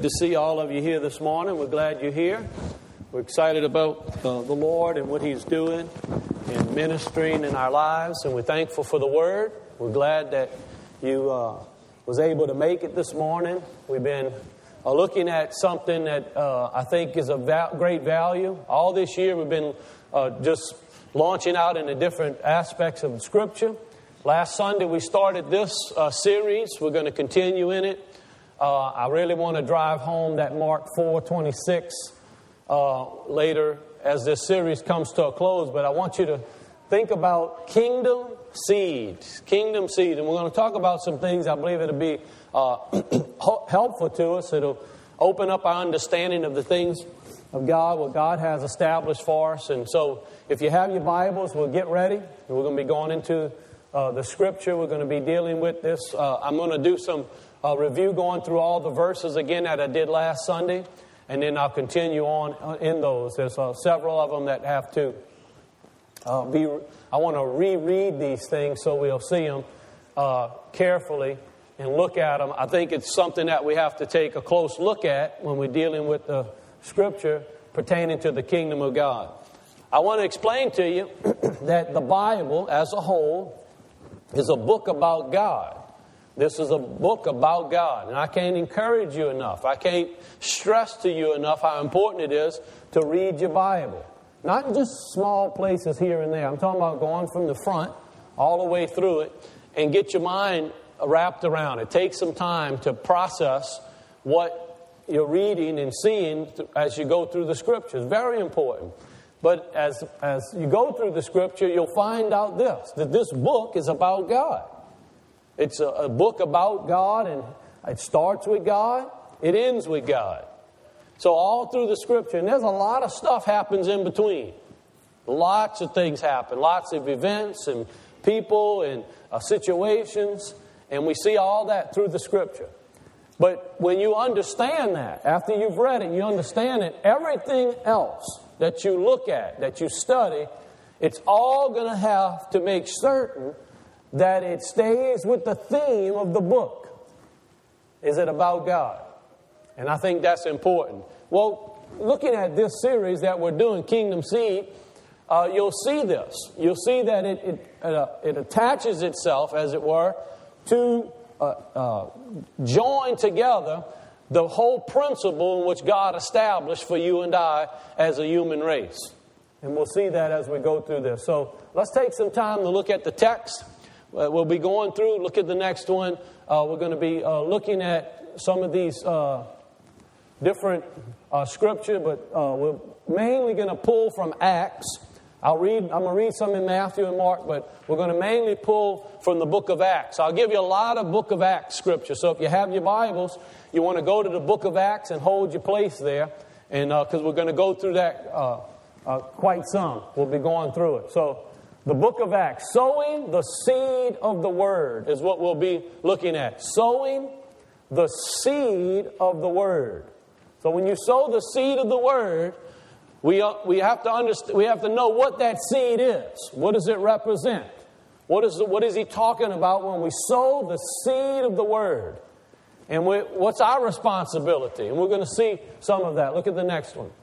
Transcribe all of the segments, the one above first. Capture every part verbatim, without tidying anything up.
to see all of you here this morning. We're glad you're here. We're excited about uh, the Lord and what He's doing and ministering in our lives, and we're thankful for the Word. We're glad that you uh, was able to make it this morning. We've been uh, looking at something that uh, I think is of val- great value. All this year we've been uh, just launching out into different aspects of Scripture. Last Sunday we started this uh, series. We're going to continue in it. Uh, I really want to drive home that Mark four twenty-six uh, later as this series comes to a close. But I want you to think about kingdom seeds. Kingdom seeds. And we're going to talk about some things I believe it'll be uh, helpful to us. It'll open up our understanding of the things of God, what God has established for us. And so if you have your Bibles, we'll get ready. We're going to be going into uh, the Scripture. We're going to be dealing with this. Uh, I'm going to do some uh, review going through all the verses again that I did last Sunday. And then I'll continue on in those. There's uh, several of them that have to uh, be... I want to reread these things so we'll see them uh, carefully and look at them. I think it's something that we have to take a close look at when we're dealing with the Scripture pertaining to the kingdom of God. I want to explain to you that the Bible as a whole is a book about God. This is a book about God. And I can't encourage you enough. I can't stress to you enough how important it is to read your Bible. Not just small places here and there. I'm talking about going from the front all the way through it and get your mind wrapped around it. Take some time to process what you're reading and seeing as you go through the Scriptures. Very important. But as, as you go through the Scripture, you'll find out this, that this book is about God. It's a, a book about God, and it starts with God, it ends with God. So all through the Scripture, and there's a lot of stuff happens in between. Lots of things happen, lots of events and people and uh, situations, and we see all that through the Scripture. But when you understand that, after you've read it, you understand it, everything else that you look at, that you study, it's all going to have to make certain that it stays with the theme of the book. Is it about God? And I think that's important. Well, looking at this series that we're doing, Kingdom Seed, uh, you'll see this. You'll see that it it, uh, it attaches itself, as it were, to uh, uh, join together the whole principle in which God established for you and I as a human race. And we'll see that as we go through this. So let's take some time to look at the text. Uh, we'll be going through, look at the next one. Uh, we're going to be uh, looking at some of these uh, different uh, scripture, but uh, we're mainly going to pull from Acts. I'll read, I'm going to read some in Matthew and Mark, but we're going to mainly pull from the book of Acts. I'll give you a lot of book of Acts scripture. So if you have your Bibles, you want to go to the book of Acts and hold your place there, and because uh, we're going to go through that uh, uh, quite some. We'll be going through it. So the book of Acts, sowing the seed of the word is what we'll be looking at. Sowing the seed of the word. So when you sow the seed of the word, we uh, we have to understand. We have to know what that seed is. What does it represent? What is the, what is he talking about when we sow the seed of the word? And we, what's our responsibility? And we're going to see some of that. Look at the next one.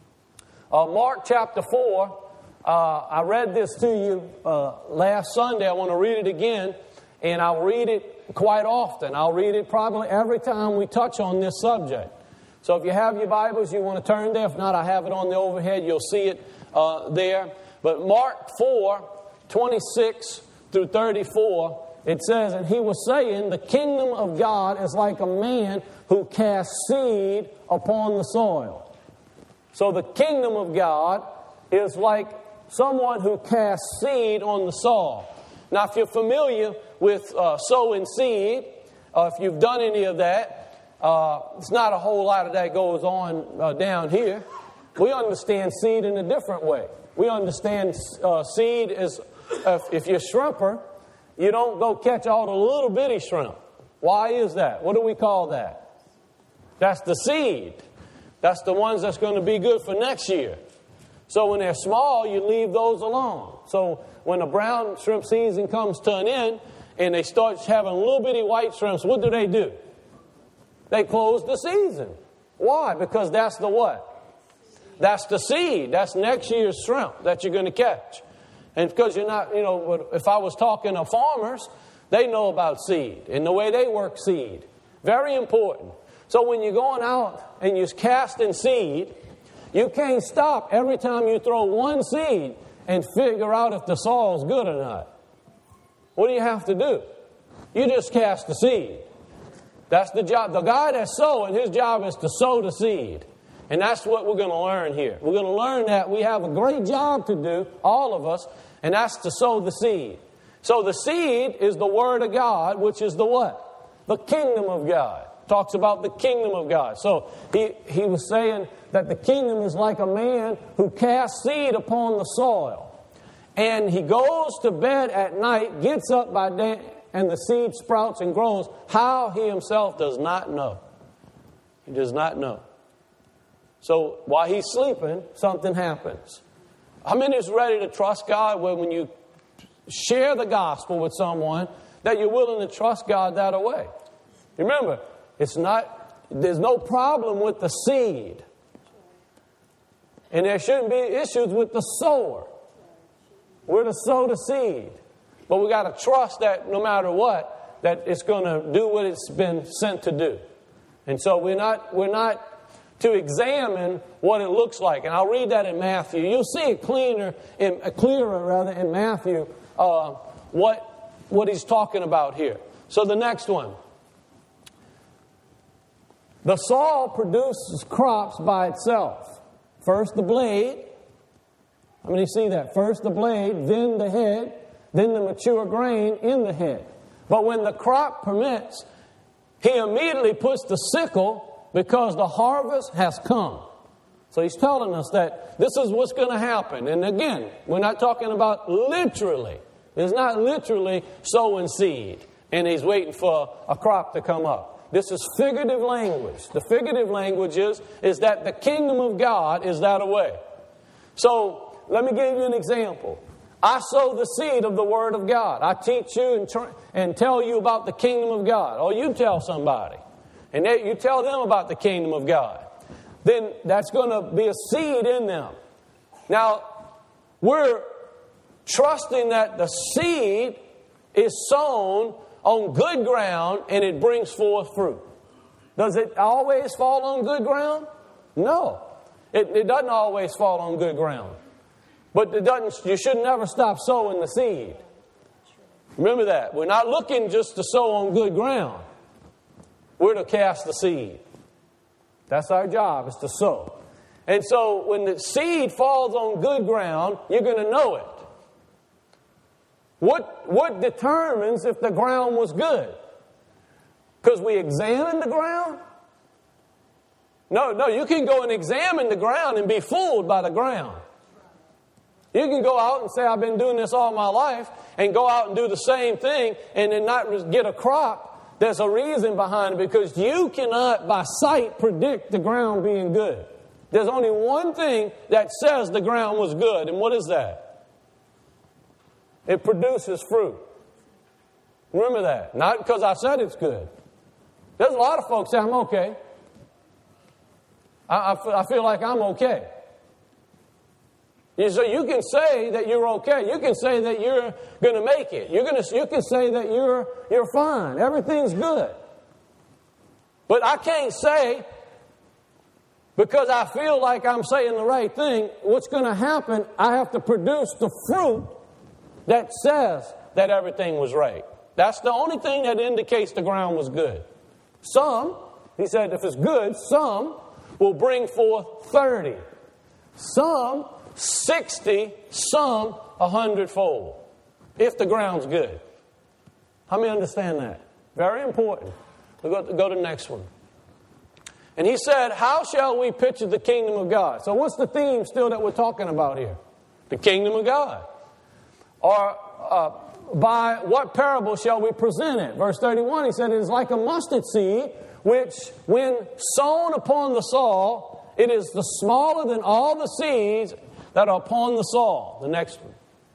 Uh, Mark chapter four. Uh, I read this to you uh, last Sunday. I want to read it again, and I'll read it quite often. I'll read it probably every time we touch on this subject. So if you have your Bibles, you want to turn there. If not, I have it on the overhead. You'll see it uh, there. But Mark four, twenty-six through thirty-four, it says, and he was saying, the kingdom of God is like a man who casts seed upon the soil. So the kingdom of God is like someone who casts seed on the soil. Now, if you're familiar with uh, sowing seed, uh, if you've done any of that, uh, it's not a whole lot of that goes on uh, down here. We understand seed in a different way. We understand uh, seed is, uh, if you're a shrimper, you don't go catch all the little bitty shrimp. Why is that? What do we call that? That's the seed. That's the ones that's going to be good for next year. So when they're small, you leave those alone. So when the brown shrimp season comes to an end and they start having little bitty white shrimps, what do they do? They close the season. Why? Because that's the what? That's the seed. That's next year's shrimp that you're going to catch. And because you're not, you know, if I was talking to farmers, they know about seed and the way they work seed. Very important. So when you're going out and you're casting seed, you can't stop every time you throw one seed and figure out if the soil's good or not. What do you have to do? You just cast the seed. That's the job. The guy that's sowing, his job is to sow the seed. And that's what we're going to learn here. We're going to learn that we have a great job to do, all of us, and that's to sow the seed. So the seed is the Word of God, which is the what? The kingdom of God. Talks about the kingdom of God. So he, he was saying that the kingdom is like a man who casts seed upon the soil. And he goes to bed at night, gets up by day, and the seed sprouts and grows. How, he himself does not know. He does not know. So while he's sleeping, something happens. How many is ready to trust God when, when you share the gospel with someone that you're willing to trust God that way? Remember, it's not, there's no problem with the seed. And there shouldn't be issues with the sower. We're to sow the seed. But we got to trust that no matter what, that it's going to do what it's been sent to do. And so we're not, we're not to examine what it looks like. And I'll read that in Matthew. You'll see it cleaner, in, uh, clearer rather in Matthew, uh, what, what he's talking about here. So the next one. The soil produces crops by itself. First the blade. How many see that? First the blade, then the head, then the mature grain in the head. But when the crop permits, he immediately puts the sickle because the harvest has come. So he's telling us that this is what's going to happen. And again, we're not talking about literally. It's not literally sowing seed and he's waiting for a crop to come up. This is figurative language. The figurative language is, is that the kingdom of God is that way. So let me give you an example. I sow the seed of the Word of God. I teach you and, tr- and tell you about the kingdom of God. Or you tell somebody. And they, you tell them about the kingdom of God. Then that's going to be a seed in them. Now, we're trusting that the seed is sown on good ground and it brings forth fruit. Does it always fall on good ground? No. It, it doesn't always fall on good ground. But it doesn't. You should never stop sowing the seed. Remember that. We're not looking just to sow on good ground. We're to cast the seed. That's our job, is to sow. And so when the seed falls on good ground, you're going to know it. What, what determines if the ground was good? Because we examine the ground? No, no, you can go and examine the ground and be fooled by the ground. You can go out and say, I've been doing this all my life, and go out and do the same thing and then not get a crop. There's a reason behind it, because you cannot, by sight, predict the ground being good. There's only one thing that says the ground was good, and what is that? It produces fruit. Remember that. Not because I said it's good. There's a lot of folks say, I'm okay. I, I, I feel like I'm okay. So you can say that you're okay. You can say that you're going to make it. You're going to. You can say that you're you're fine. Everything's good. But I can't say, because I feel like I'm saying the right thing, what's going to happen, I have to produce the fruit that says that everything was right. That's the only thing that indicates the ground was good. Some, he said, if it's good, some will bring forth thirty. Some sixty, some a hundredfold, if the ground's good. How many understand that? Very important. We'll go to, go to the next one. And he said, how shall we picture the kingdom of God? So what's the theme still that we're talking about here? The kingdom of God. Or uh, by what parable shall we present it? Verse thirty-one, he said, it is like a mustard seed, which when sown upon the soil, it is the smaller than all the seeds that are upon the soil. The next one.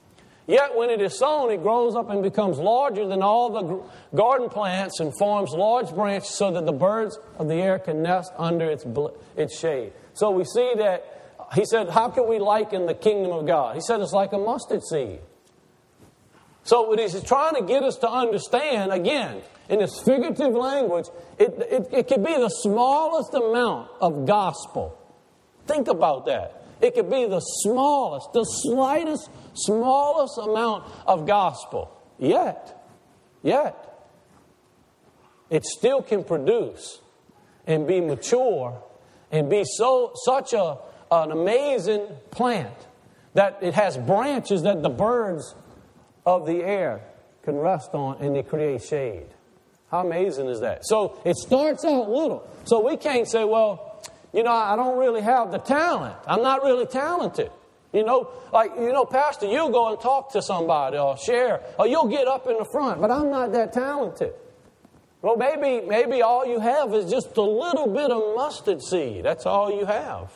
Yet when it is sown, it grows up and becomes larger than all the garden plants and forms large branches so that the birds of the air can nest under its, its shade. So we see that, he said, how can we liken the kingdom of God? He said it's like a mustard seed. So what he's trying to get us to understand, again, in this figurative language, it, it, it could be the smallest amount of gospel. Think about that. It could be the smallest, the slightest, smallest amount of gospel. Yet, yet, it still can produce and be mature and be so such a an amazing plant that it has branches that the birds of the air can rest on and they create shade. How amazing is that? So it starts out little. So we can't say, well, you know, I don't really have the talent. I'm not really talented. You know, like, you know, Pastor, you'll go and talk to somebody or share, or you'll get up in the front, but I'm not that talented. Well, maybe, maybe all you have is just a little bit of mustard seed. That's all you have.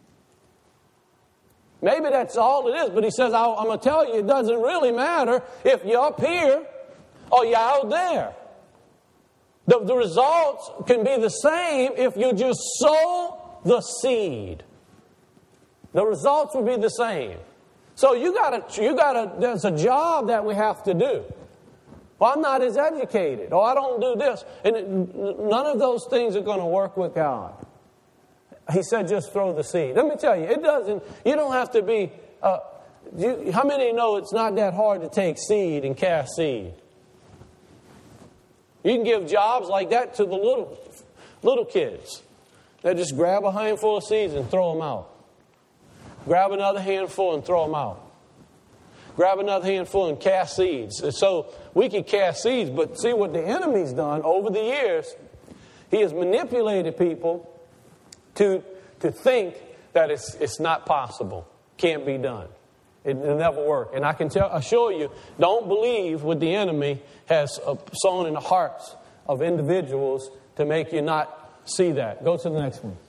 Maybe that's all it is, but he says, I'm going to tell you, it doesn't really matter if you're up here or you're out there. The, the results can be the same if you just sow the seed. The results will be the same. So you got to, you got to, there's a job that we have to do. Well, I'm not as educated, or I don't do this. And it, none of those things are going to work with God. He said, just throw the seed. Let me tell you, it doesn't, you don't have to be, uh, you, how many know it's not that hard to take seed and cast seed? You can give jobs like that to the little little kids. They just grab a handful of seeds and throw them out. Grab another handful and throw them out. Grab another handful and cast seeds. And so we can cast seeds, but see what the enemy's done over the years. He has manipulated people to, to think that it's, it's not possible, can't be done. It, it'll never work. And I can tell, assure you, don't believe what the enemy has sown in the hearts of individuals to make you not see that. Go to the next one.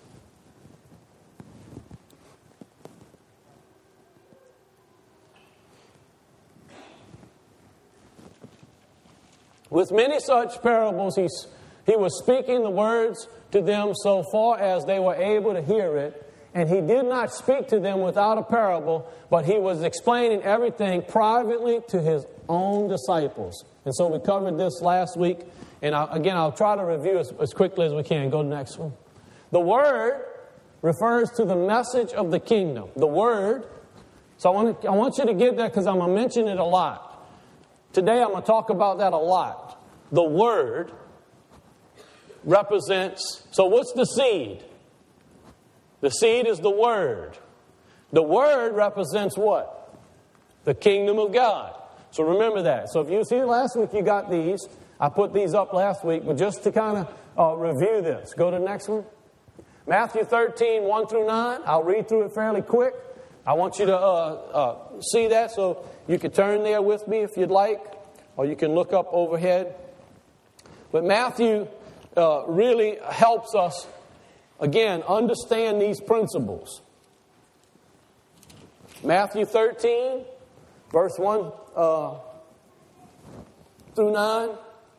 With many such parables, he's, he was speaking the words to them so far as they were able to hear it. And he did not speak to them without a parable, but he was explaining everything privately to his own disciples. And so we covered this last week. And I, again, I'll try to review as, as quickly as we can. Go to the next one. The word refers to the message of the kingdom. The word. So I want, to, I want you to get that because I'm going to mention it a lot. Today I'm going to talk about that a lot. The word represents, so what's the seed? The seed is the word. The word represents what? The kingdom of God. So remember that. So if you see last week you got these. I put these up last week, but just to kind of uh, review this. Go to the next one. Matthew thirteen, one through nine. I'll read through it fairly quick. I want you to uh, uh, see that, so you can turn there with me if you'd like, or you can look up overhead. But Matthew uh, really helps us, again, understand these principles. Matthew thirteen, verse one uh, through nine.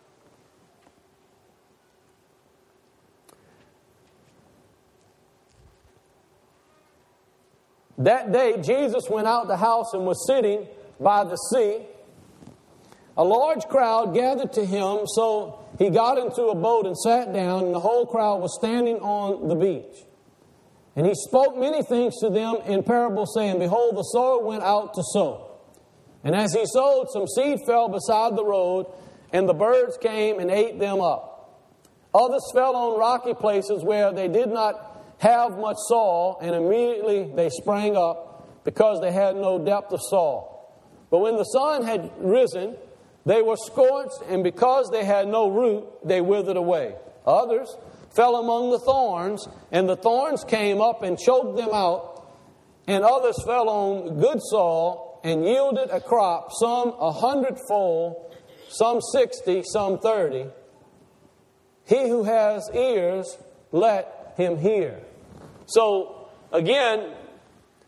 That day, Jesus went out the house and was sitting by the sea. A large crowd gathered to him, so he got into a boat and sat down, and the whole crowd was standing on the beach. And he spoke many things to them in parables, saying, Behold, the sower went out to sow. And as he sowed, some seed fell beside the road, and the birds came and ate them up. Others fell on rocky places where they did not have much soil, and immediately they sprang up because they had no depth of soil. But when the sun had risen, they were scorched, and because they had no root, they withered away. Others fell among the thorns, and the thorns came up and choked them out. And others fell on good soil and yielded a crop, some a hundredfold, some sixty, some thirty. He who has ears, let him hear. So, again,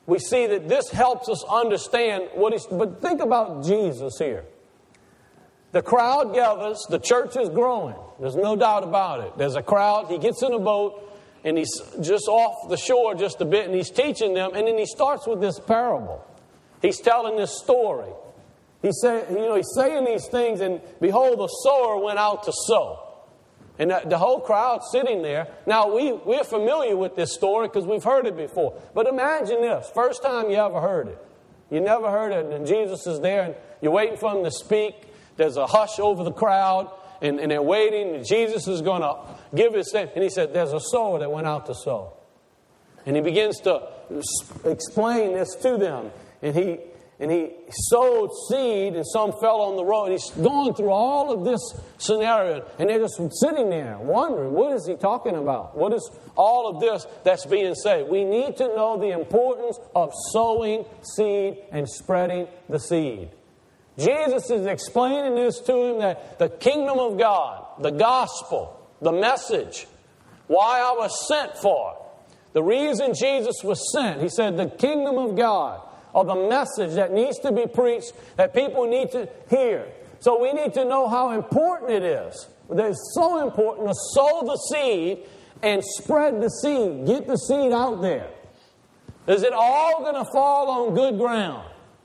we see that this helps us understand what he's... But think about Jesus here. The crowd gathers. The church is growing. There's no doubt about it. There's a crowd. He gets in a boat, and he's just off the shore just a bit, and he's teaching them. And then he starts with this parable. He's telling this story. He say, you know, he's saying these things, and behold, the sower went out to sow. And the, the whole crowd sitting there. Now, we, we're familiar with this story because we've heard it before. But imagine this. First time you ever heard it. You never heard it, and Jesus is there, and you're waiting for him to speak. There's a hush over the crowd, and, and they're waiting, and Jesus is going to give his thing. And he said, there's a sower that went out to sow. And he begins to explain this to them. And he and he sowed seed, and some fell on the road. And he's going through all of this scenario. And they're just sitting there wondering, what is he talking about? What is all of this that's being said? We need to know the importance of sowing seed and spreading the seed. Jesus is explaining this to him, that the kingdom of God, the gospel, the message, why I was sent for. The reason Jesus was sent, he said, the kingdom of God, or the message that needs to be preached, that people need to hear. So we need to know how important it is. It's so important to sow the seed and spread the seed. Get the seed out there. Is it all going to fall on good ground?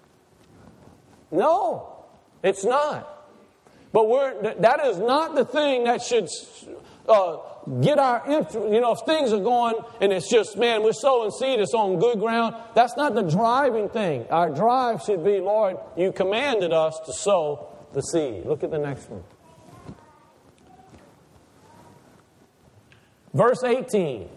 No, it's not. But we're, that is not the thing that should uh, get our interest. You know, if things are going and it's just, man, we're sowing seed, it's on good ground. That's not the driving thing. Our drive should be, Lord, you commanded us to sow the seed. Look at the next one. Verse eighteen.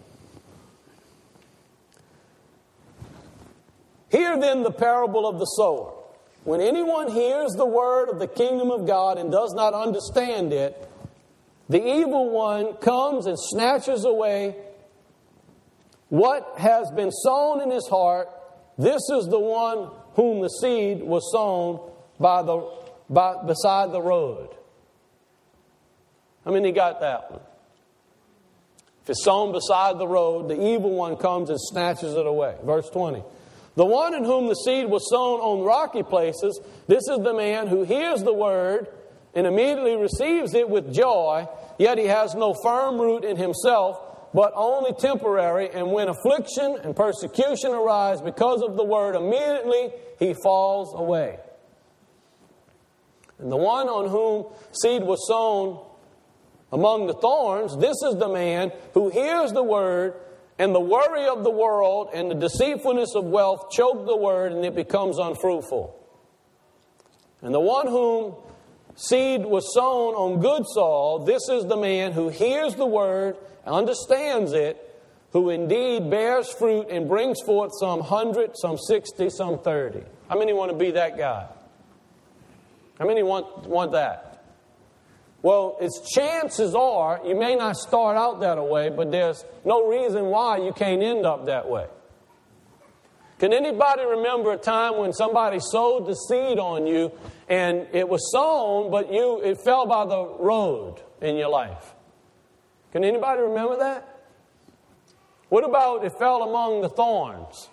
Hear then the parable of the sower. When anyone hears the word of the kingdom of God and does not understand it, the evil one comes and snatches away what has been sown in his heart. This is the one whom the seed was sown by the by, beside the road. How many got that one? If it's sown beside the road, the evil one comes and snatches it away. Verse twenty. The one in whom the seed was sown on rocky places, this is the man who hears the word and immediately receives it with joy, yet he has no firm root in himself, but only temporary. And when affliction and persecution arise because of the word, immediately he falls away. And the one on whom seed was sown among the thorns, this is the man who hears the word, and the worry of the world and the deceitfulness of wealth choke the word, and it becomes unfruitful. And the one whom seed was sown on good soil, this is the man who hears the word, understands it, who indeed bears fruit and brings forth some hundred, some sixty, some thirty. How many want to be that guy? How many want, want that? Well, its chances are you may not start out that way, but there's no reason why you can't end up that way. Can anybody remember a time when somebody sowed the seed on you and it was sown, but you it fell by the road in your life? Can anybody remember that? What about it fell among the thorns?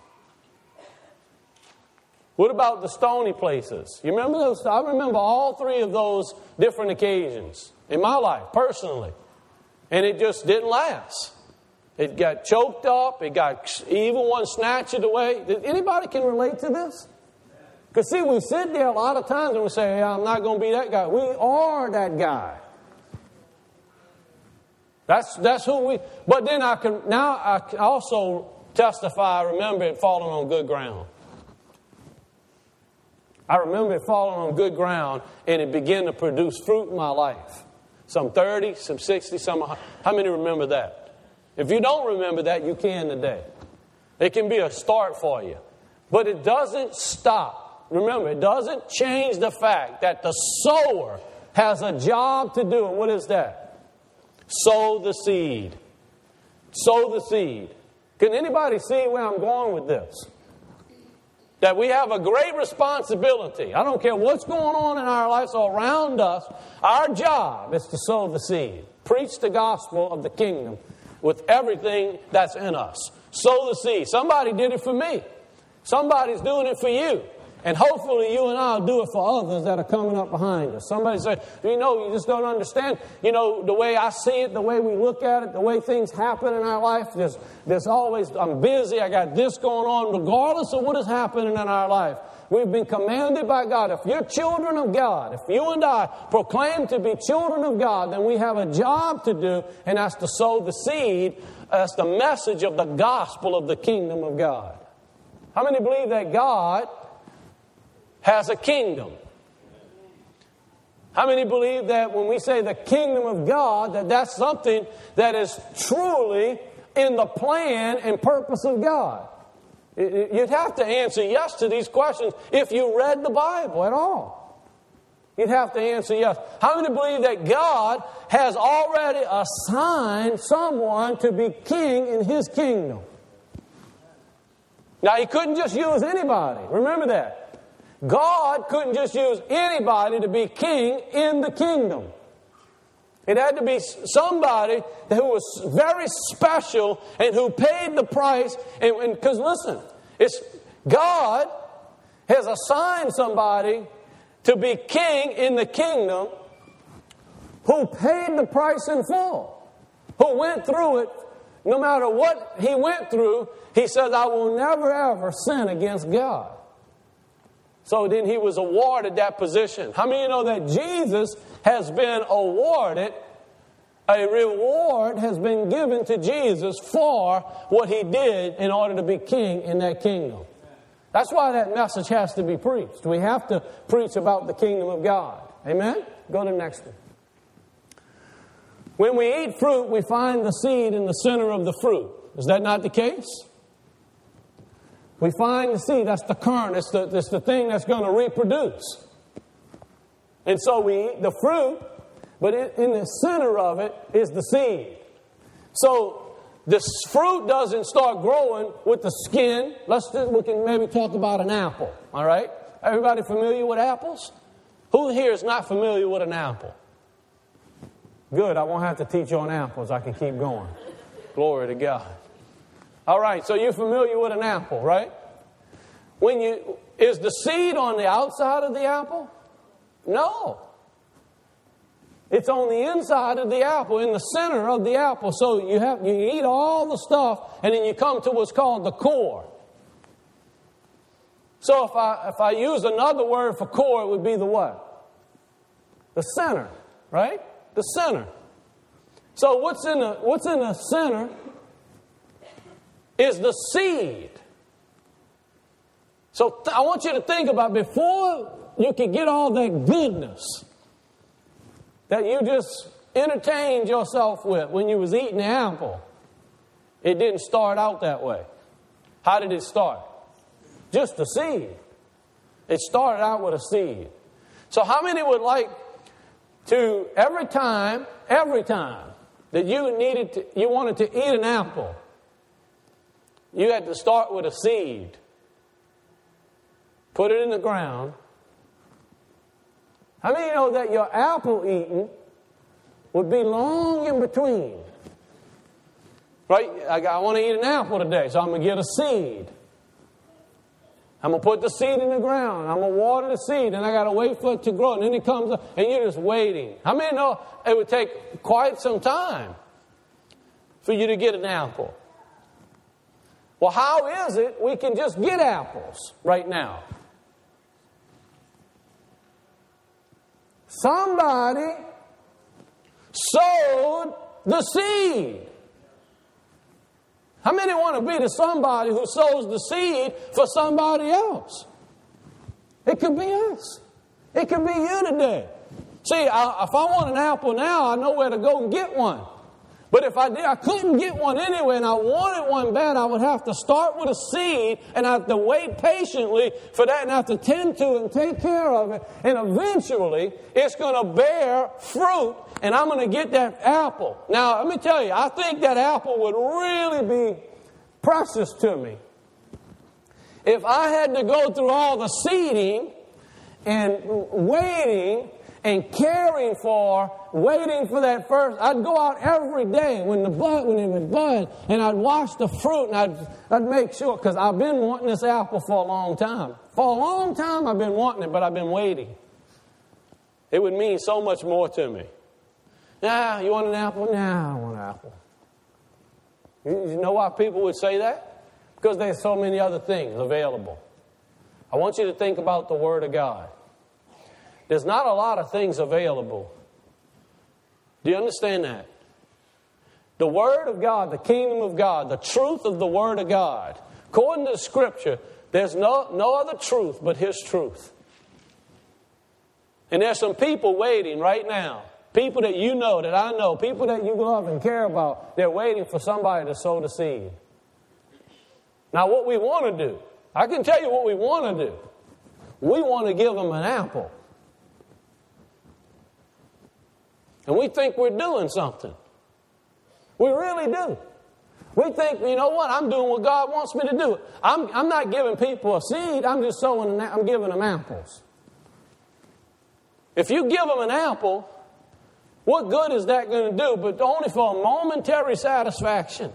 What about the stony places? You remember those? I remember all three of those different occasions in my life, personally. And it just didn't last. It got choked up. It got evil one snatched it away. Anybody can relate to this? Because see, we sit there a lot of times and we say, yeah, I'm not going to be that guy. We are that guy. That's that's who we... But then I can... Now I can also testify, I remember it falling on good ground. I remember it falling on good ground, and it began to produce fruit in my life. Some thirty, some sixty, some... How many remember that? If you don't remember that, you can today. It can be a start for you. But it doesn't stop. Remember, it doesn't change the fact that the sower has a job to do. And what is that? Sow the seed. Sow the seed. Can anybody see where I'm going with this? That we have a great responsibility. I don't care what's going on in our lives or around us. Our job is to sow the seed. Preach the gospel of the kingdom with everything that's in us. Sow the seed. Somebody did it for me. Somebody's doing it for you. And hopefully you and I will do it for others that are coming up behind us. Somebody said, you know, you just don't understand. You know, the way I see it, the way we look at it, the way things happen in our life, there's, there's always, I'm busy, I got this going on, regardless of what is happening in our life. We've been commanded by God. If you're children of God, if you and I proclaim to be children of God, then we have a job to do, and that's to sow the seed. That's the message of the gospel of the kingdom of God. How many believe that God has a kingdom? How many believe that when we say the kingdom of God, that that's something that is truly in the plan and purpose of God? You'd have to answer yes to these questions if you read the Bible at all. You'd have to answer yes. How many believe that God has already assigned someone to be king in His kingdom? Now, He couldn't just use anybody. Remember that. God couldn't just use anybody to be king in the kingdom. It had to be somebody who was very special and who paid the price. And because listen, it's God has assigned somebody to be king in the kingdom who paid the price in full, who went through it. No matter what he went through, he says, I will never ever sin against God. So then he was awarded that position. How many of you know that Jesus has been awarded, a reward has been given to Jesus for what he did in order to be king in that kingdom? That's why that message has to be preached. We have to preach about the kingdom of God. Amen? Go to the next one. When we eat fruit, we find the seed in the center of the fruit. Is that not the case? We find the seed, that's the kernel, it's the, it's the thing that's going to reproduce. And so we eat the fruit, but in, in the center of it is the seed. So the fruit doesn't start growing with the skin. Let's we can maybe talk about an apple, all right? Everybody familiar with apples? Who here is not familiar with an apple? Good, I won't have to teach you on apples. I can keep going. Glory to God. All right, so you're familiar with an apple, right? When you is the seed on the outside of the apple? No. It's on the inside of the apple, in the center of the apple. So you have you eat all the stuff, and then you come to what's called the core. So if I if I use another word for core, it would be the what? The center, right? The center. So what's in the what's in the center is the seed. So th- I want you to think about before you can get all that goodness that you just entertained yourself with when you was eating the apple. It didn't start out that way. How did it start? Just a seed. It started out with a seed. So how many would like to, every time, every time that you needed to, you wanted to eat an apple, you had to start with a seed. Put it in the ground. How many know that your apple eating would be long in between? Right? I, I want to eat an apple today, so I'm going to get a seed. I'm going to put the seed in the ground. I'm going to water the seed, and I got to wait for it to grow. And then it comes up, and you're just waiting. How many know it would take quite some time for you to get an apple? Well, how is it we can just get apples right now? Somebody sowed the seed. How many want to be the somebody who sows the seed for somebody else? It could be us. It could be you today. See, I, if I want an apple now, I know where to go and get one. But if I did, I couldn't get one anyway, and I wanted one bad, I would have to start with a seed, and I have to wait patiently for that, and I have to tend to it and take care of it. And eventually, it's going to bear fruit, and I'm going to get that apple. Now, let me tell you, I think that apple would really be precious to me if I had to go through all the seeding and waiting and caring for, waiting for that first. I'd go out every day when the bud, when it would bud, and I'd wash the fruit, and I'd, I'd make sure, because I've been wanting this apple for a long time. For a long time I've been wanting it, but I've been waiting. It would mean so much more to me. Nah, you want an apple? Nah, I want an apple. You, you know why people would say that? Because there's so many other things available. I want you to think about the Word of God. There's not a lot of things available. Do you understand that? The Word of God, the kingdom of God, the truth of the Word of God. According to the Scripture, there's no, no other truth but His truth. And there's some people waiting right now. People that you know, that I know, people that you love and care about, they're waiting for somebody to sow the seed. Now, what we want to do, I can tell you what we want to do. We want to give them an apple. And we think we're doing something. We really do. We think, you know what, I'm doing what God wants me to do. I'm, I'm not giving people a seed, I'm just sowing, I'm giving them apples. If you give them an apple, what good is that going to do? But only for a momentary satisfaction.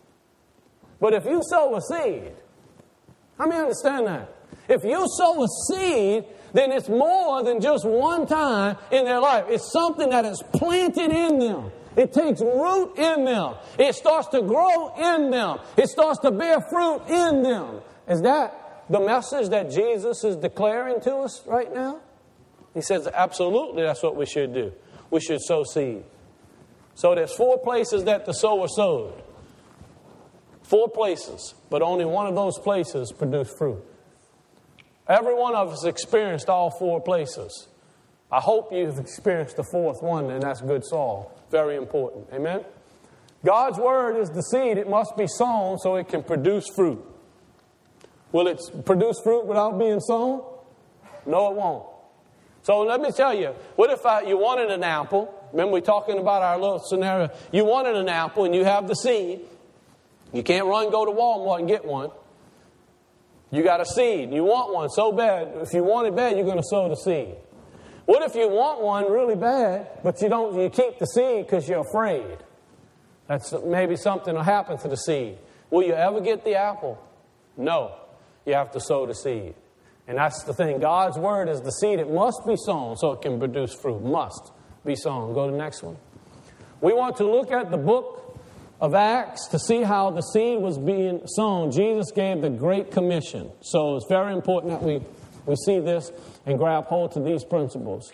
But if you sow a seed, how many understand that? If you sow a seed, then it's more than just one time in their life. It's something that is planted in them. It takes root in them. It starts to grow in them. It starts to bear fruit in them. Is that the message that Jesus is declaring to us right now? He says, absolutely, that's what we should do. We should sow seed. So there's four places that the sower sowed. Four places, but only one of those places produced fruit. Every one of us experienced all four places. I hope you've experienced the fourth one, and that's good soil. Very important. Amen? God's word is the seed. It must be sown so it can produce fruit. Will it produce fruit without being sown? No, it won't. So let me tell you, what if I, you wanted an apple? Remember we talking about our little scenario. You wanted an apple and you have the seed. You can't run, go to Walmart and get one. You got a seed and you want one so bad. If you want it bad, you're going to sow the seed. What if you want one really bad, but you don't? You keep the seed because you're afraid. That's maybe something will happen to the seed. Will you ever get the apple? No. You have to sow the seed. And that's the thing. God's word is the seed. It must be sown so it can produce fruit. Must be sown. Go to the next one. We want to look at the book of Acts to see how the seed was being sown. Jesus gave the Great Commission. So it's very important that we, we see this and grab hold to these principles.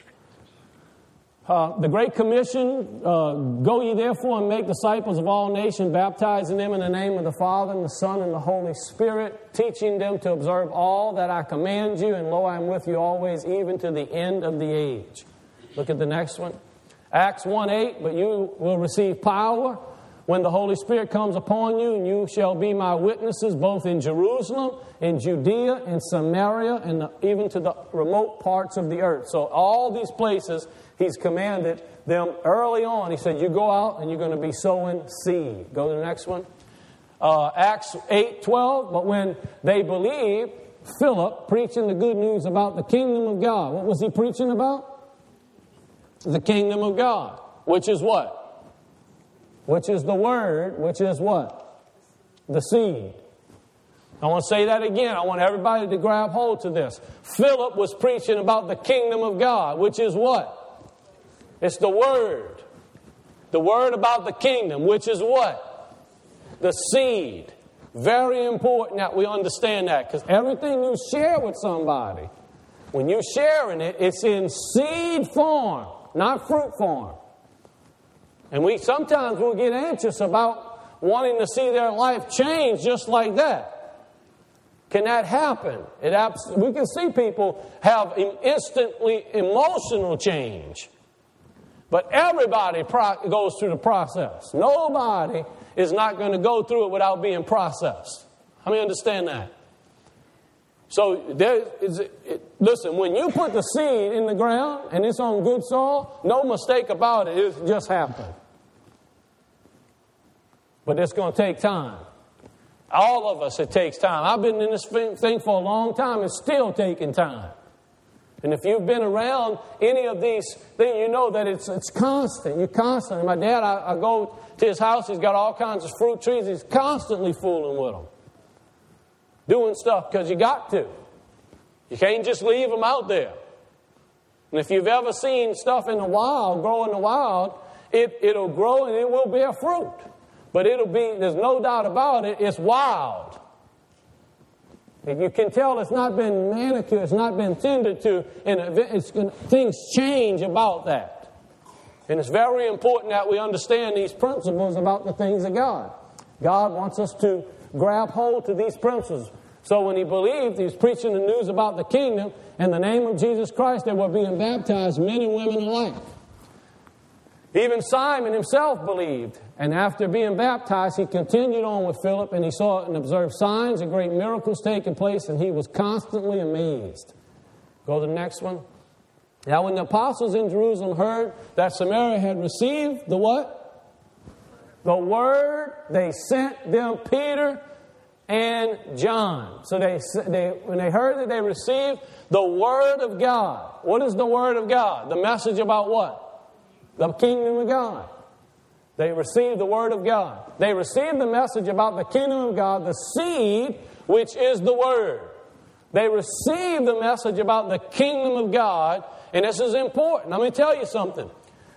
Uh, the Great Commission, uh, go ye therefore and make disciples of all nations, baptizing them in the name of the Father and the Son and the Holy Spirit, teaching them to observe all that I command you, and lo, I am with you always, even to the end of the age. Look at the next one. Acts one eight, but you will receive power when the Holy Spirit comes upon you, and you shall be my witnesses both in Jerusalem, in Judea, in Samaria, and the, even to the remote parts of the earth. So all these places, He's commanded them early on. He said, you go out and you're going to be sowing seed. Go to the next one. Uh, Acts eight twelve, but when they believed, Philip preaching the good news about the kingdom of God. What was he preaching about? The kingdom of God. Which is what? Which is the word, which is what? The seed. I want to say that again. I want everybody to grab hold to this. Philip was preaching about the kingdom of God, which is what? It's the word. The word about the kingdom, which is what? The seed. Very important that we understand that, because everything you share with somebody, when you're sharing it, it's in seed form, not fruit form. And we sometimes will get anxious about wanting to see their life change just like that. Can that happen? It abs- we can see people have instantly emotional change. But everybody pro- goes through the process. Nobody is not going to go through it without being processed. How many understand that? So, there is, it, listen, when you put the seed in the ground and it's on good soil, no mistake about it, it just happened. But it's going to take time. All of us, it takes time. I've been in this thing for a long time. It's still taking time. And if you've been around any of these things, you know that it's it's constant. You constantly. My dad, I, I go to his house. He's got all kinds of fruit trees. He's constantly fooling with them, doing stuff because you got to. You can't just leave them out there. And if you've ever seen stuff in the wild, grow in the wild, it it'll grow and it will bear fruit. But it'll be. There's no doubt about it. It's wild. And you can tell it's not been manicured, it's not been tended to, and it's, things change about that. And it's very important that we understand these principles about the things of God. God wants us to grab hold to these principles. So when he believed, he was preaching the news about the kingdom, in the name of Jesus Christ, they were being baptized, men and women alike. Even Simon himself believed. And after being baptized, he continued on with Philip, and he saw and observed signs and great miracles taking place, and he was constantly amazed. Go to the next one. Now when the apostles in Jerusalem heard that Samaria had received the what? The word, they sent them Peter and John. So they, they when they heard that they received the word of God. What is the word of God? The message about what? The kingdom of God. They received the word of God. They received the message about the kingdom of God, the seed, which is the word. They received the message about the kingdom of God, and this is important. Let me tell you something.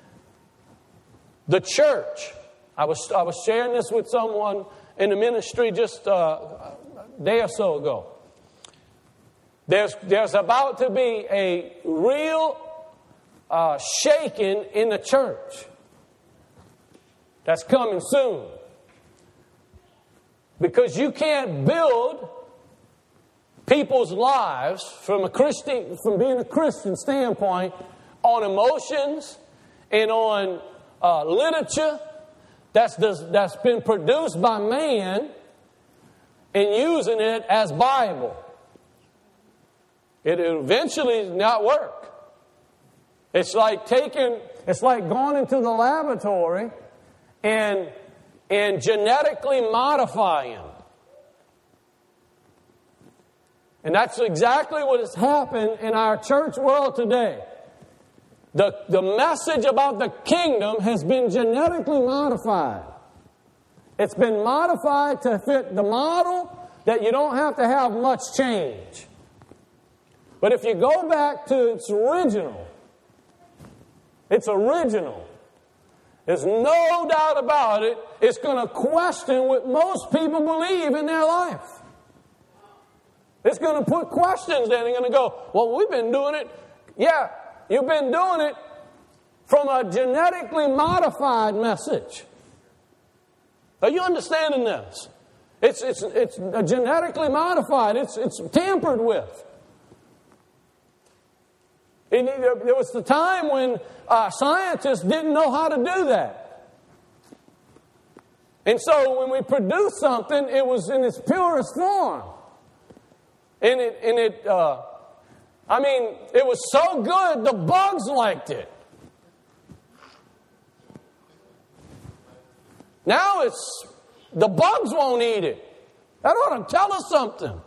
The church, I was I was sharing this with someone in the ministry just uh, a day or so ago. There's there's about to be a real uh, shaking in the church. That's coming soon. Because you can't build people's lives from a Christian, from being a Christian standpoint on emotions and on uh, literature that's that's been produced by man and using it as Bible. It eventually not work. It's like taking, it's like going into the laboratory and and genetically modifying. And that's exactly what has happened in our church world today. The, the message about the kingdom has been genetically modified. It's been modified to fit the model that you don't have to have much change. But if you go back to its original, its original, there's no doubt about it, it's going to question what most people believe in their life. It's going to put questions there. They're going to go, well, we've been doing it. Yeah, you've been doing it from a genetically modified message. Are you understanding this? It's it's it's genetically modified. It's it's tampered with. And there was the time when uh, scientists didn't know how to do that. And so when we produced something, it was in its purest form. And it, and it uh, I mean, it was so good, the bugs liked it. Now it's, the bugs won't eat it. That ought to tell us something.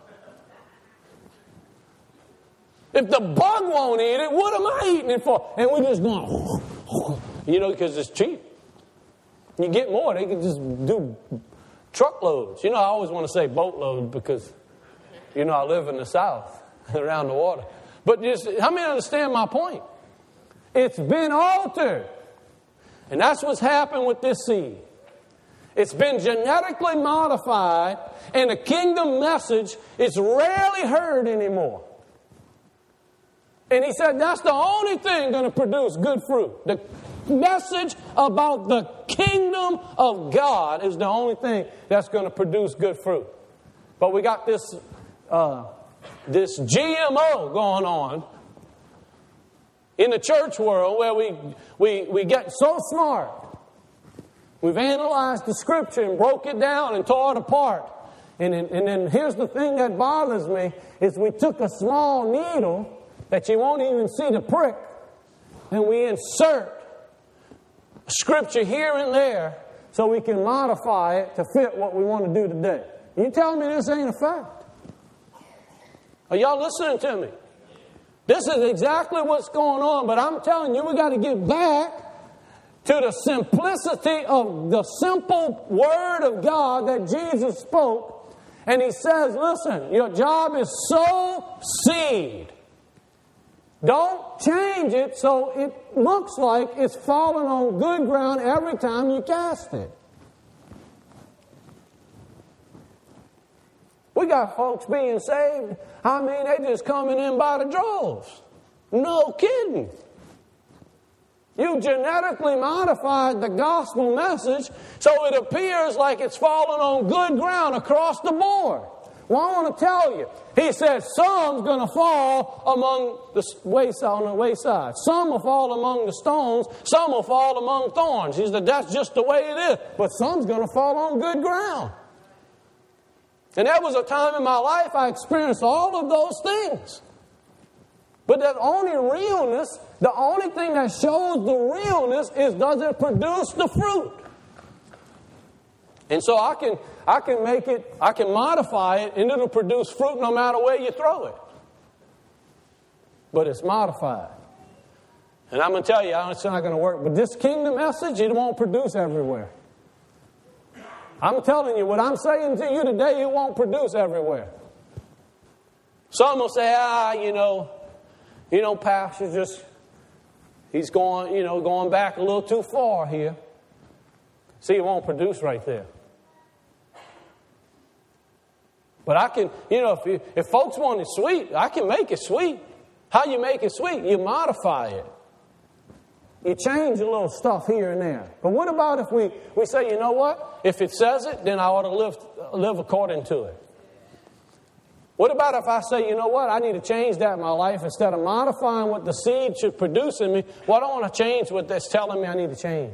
If the bug won't eat it, what am I eating it for? And we're just going, you know, because it's cheap. You get more, they can just do truckloads. You know, I always want to say boatload because, you know, I live in the South, around the water. But just, how many understand my point? It's been altered. And that's what's happened with this seed. It's been genetically modified, and the kingdom message is rarely heard anymore. And he said that's the only thing going to produce good fruit. The message about the kingdom of God is the only thing that's going to produce good fruit. But we got this uh, this G M O going on in the church world where we we we get so smart. We've analyzed the scripture and broke it down and tore it apart. And, and then here's the thing that bothers me is we took a small needle that you won't even see the prick, and we insert scripture here and there so we can modify it to fit what we want to do today. You tell me this ain't a fact? Are y'all listening to me? This is exactly what's going on, but I'm telling you, we got to get back to the simplicity of the simple Word of God that Jesus spoke. And He says, listen, your job is sow seed. Don't change it so it looks like it's falling on good ground every time you cast it. We got folks being saved. I mean, they just coming in by the droves. No kidding. You genetically modified the gospel message so it appears like it's falling on good ground across the board. Well, I want to tell you, He said some's going to fall among the wayside, on the wayside. Some will fall among the stones. Some will fall among thorns. He said that's just the way it is. But some's going to fall on good ground. And there was a time in my life I experienced all of those things. But that only realness, the only thing that shows the realness is, does it produce the fruit? And so I can I can make it, I can modify it, and it'll produce fruit no matter where you throw it. But it's modified. And I'm going to tell you, it's not going to work. But this kingdom message, it won't produce everywhere. I'm telling you, what I'm saying to you today, it won't produce everywhere. Some will say, ah, you know, you know, Pastor just, he's going, you know, going back a little too far here. See, it won't produce right there. But I can, you know, if, you, if folks want it sweet, I can make it sweet. How you make it sweet? You modify it. You change a little stuff here and there. But what about if we, we say, you know what? If it says it, then I ought to live, live according to it. What about if I say, you know what? I need to change that in my life. Instead of modifying what the seed should produce in me, well, I don't want to change what that's telling me I need to change.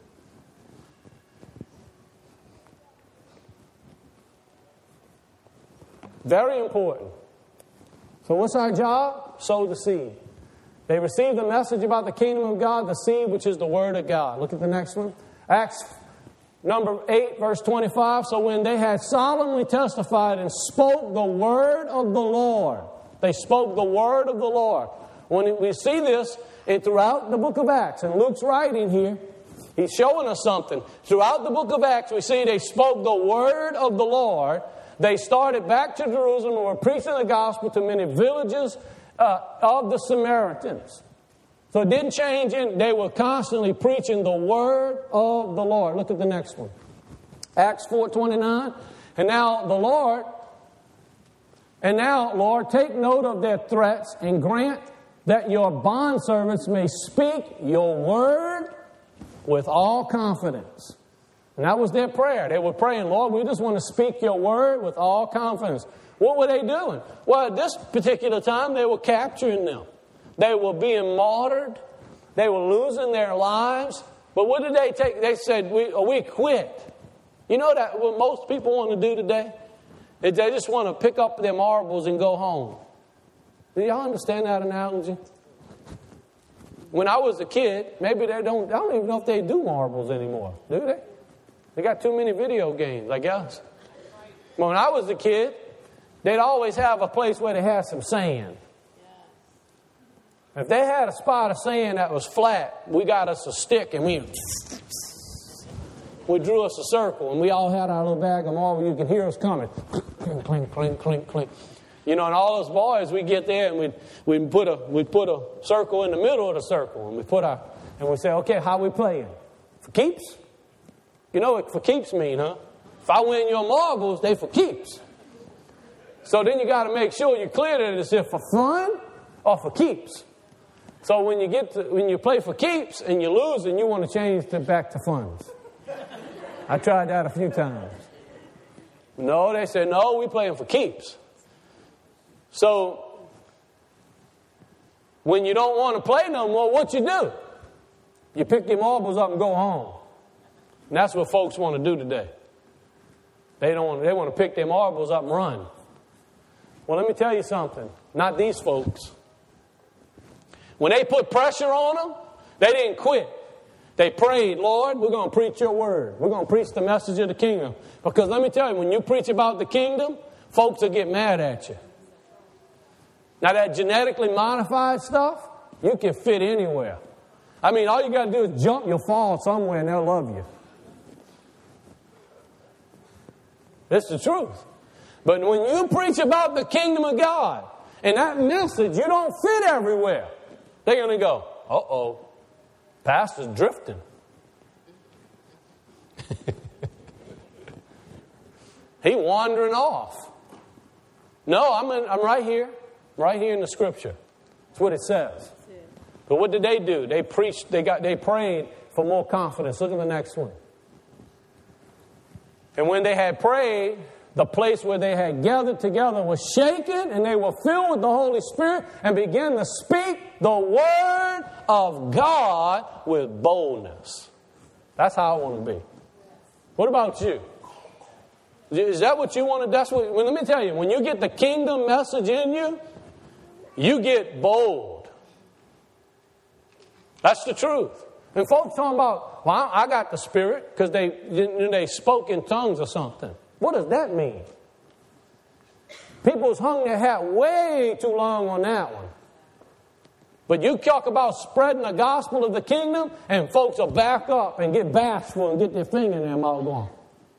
Very important. So what's our job? Sow the seed. They received the message about the kingdom of God, the seed, which is the word of God. Look at the next one. Acts number eight, verse twenty-five. So when they had solemnly testified and spoke the word of the Lord. They spoke the word of the Lord. When we see this throughout the book of Acts, and Luke's writing here, he's showing us something. Throughout the book of Acts, we see they spoke the word of the Lord. They started back to Jerusalem and were preaching the gospel to many villages Uh, of the Samaritans. So it didn't change in. They were constantly preaching the word of the Lord. Look at the next one. Acts four twenty-nine. And now the Lord, and now, Lord, take note of their threats and grant that your bondservants may speak your word with all confidence. And that was their prayer. They were praying, Lord, we just want to speak your word with all confidence. What were they doing? Well, at this particular time, they were capturing them. They were being martyred. They were losing their lives. But what did they take? They said, we, oh, we quit. You know that what most people want to do today? Is they just want to pick up their marbles and go home. Do y'all understand that analogy? When I was a kid, maybe they don't, I don't even know if they do marbles anymore. Do they? They got too many video games, I guess. When I was a kid, they'd always have a place where they had some sand. If they had a spot of sand that was flat, we got us a stick and we we drew us a circle, and we all had our little bag of marbles. You can hear us coming. Clink, clink, clink, clink, clink. You know, and all those boys, we get there and we'd, we'd, put a, we'd put a circle in the middle of the circle. And we put our, and we say, okay, how we playing? For keeps? You know what for keeps mean, huh? If I win your marbles, they for keeps. So then you got to make sure you're clear that it's for fun or for keeps. So when you get to, when you play for keeps and you lose, and you want to change to back to funds. I tried that a few times. No, they said, no, we playing for keeps. So when you don't want to play no more, what you do? You pick your marbles up and go home. And that's what folks want to do today. They don't want, they want to pick their marbles up and run. Well, let me tell you something. Not these folks. When they put pressure on them, they didn't quit. They prayed, Lord, we're going to preach your word. We're going to preach the message of the kingdom. Because let me tell you, when you preach about the kingdom, folks will get mad at you. Now that genetically modified stuff, you can fit anywhere. I mean, all you got to do is jump, you'll fall somewhere and they'll love you. That's the truth. But when you preach about the kingdom of God and that message, you don't fit everywhere. They're going to go, uh-oh, pastor's drifting. He wandering off. No, I'm in, I'm right here, right here in the Scripture. That's what it says. But what did they do? They preached. They got. They prayed for more confidence. Look at the next one. And when they had prayed, the place where they had gathered together was shaken, and they were filled with the Holy Spirit and began to speak the word of God with boldness. That's how I want to be. What about you? Is that what you want to? That's what. Well, let me tell you. When you get the kingdom message in you, you get bold. That's the truth. And folks talking about, well, I got the Spirit because they they spoke in tongues or something. What does that mean? People's hung their hat way too long on that one. But you talk about spreading the gospel of the kingdom, and folks will back up and get bashful and get their finger in their mouth going.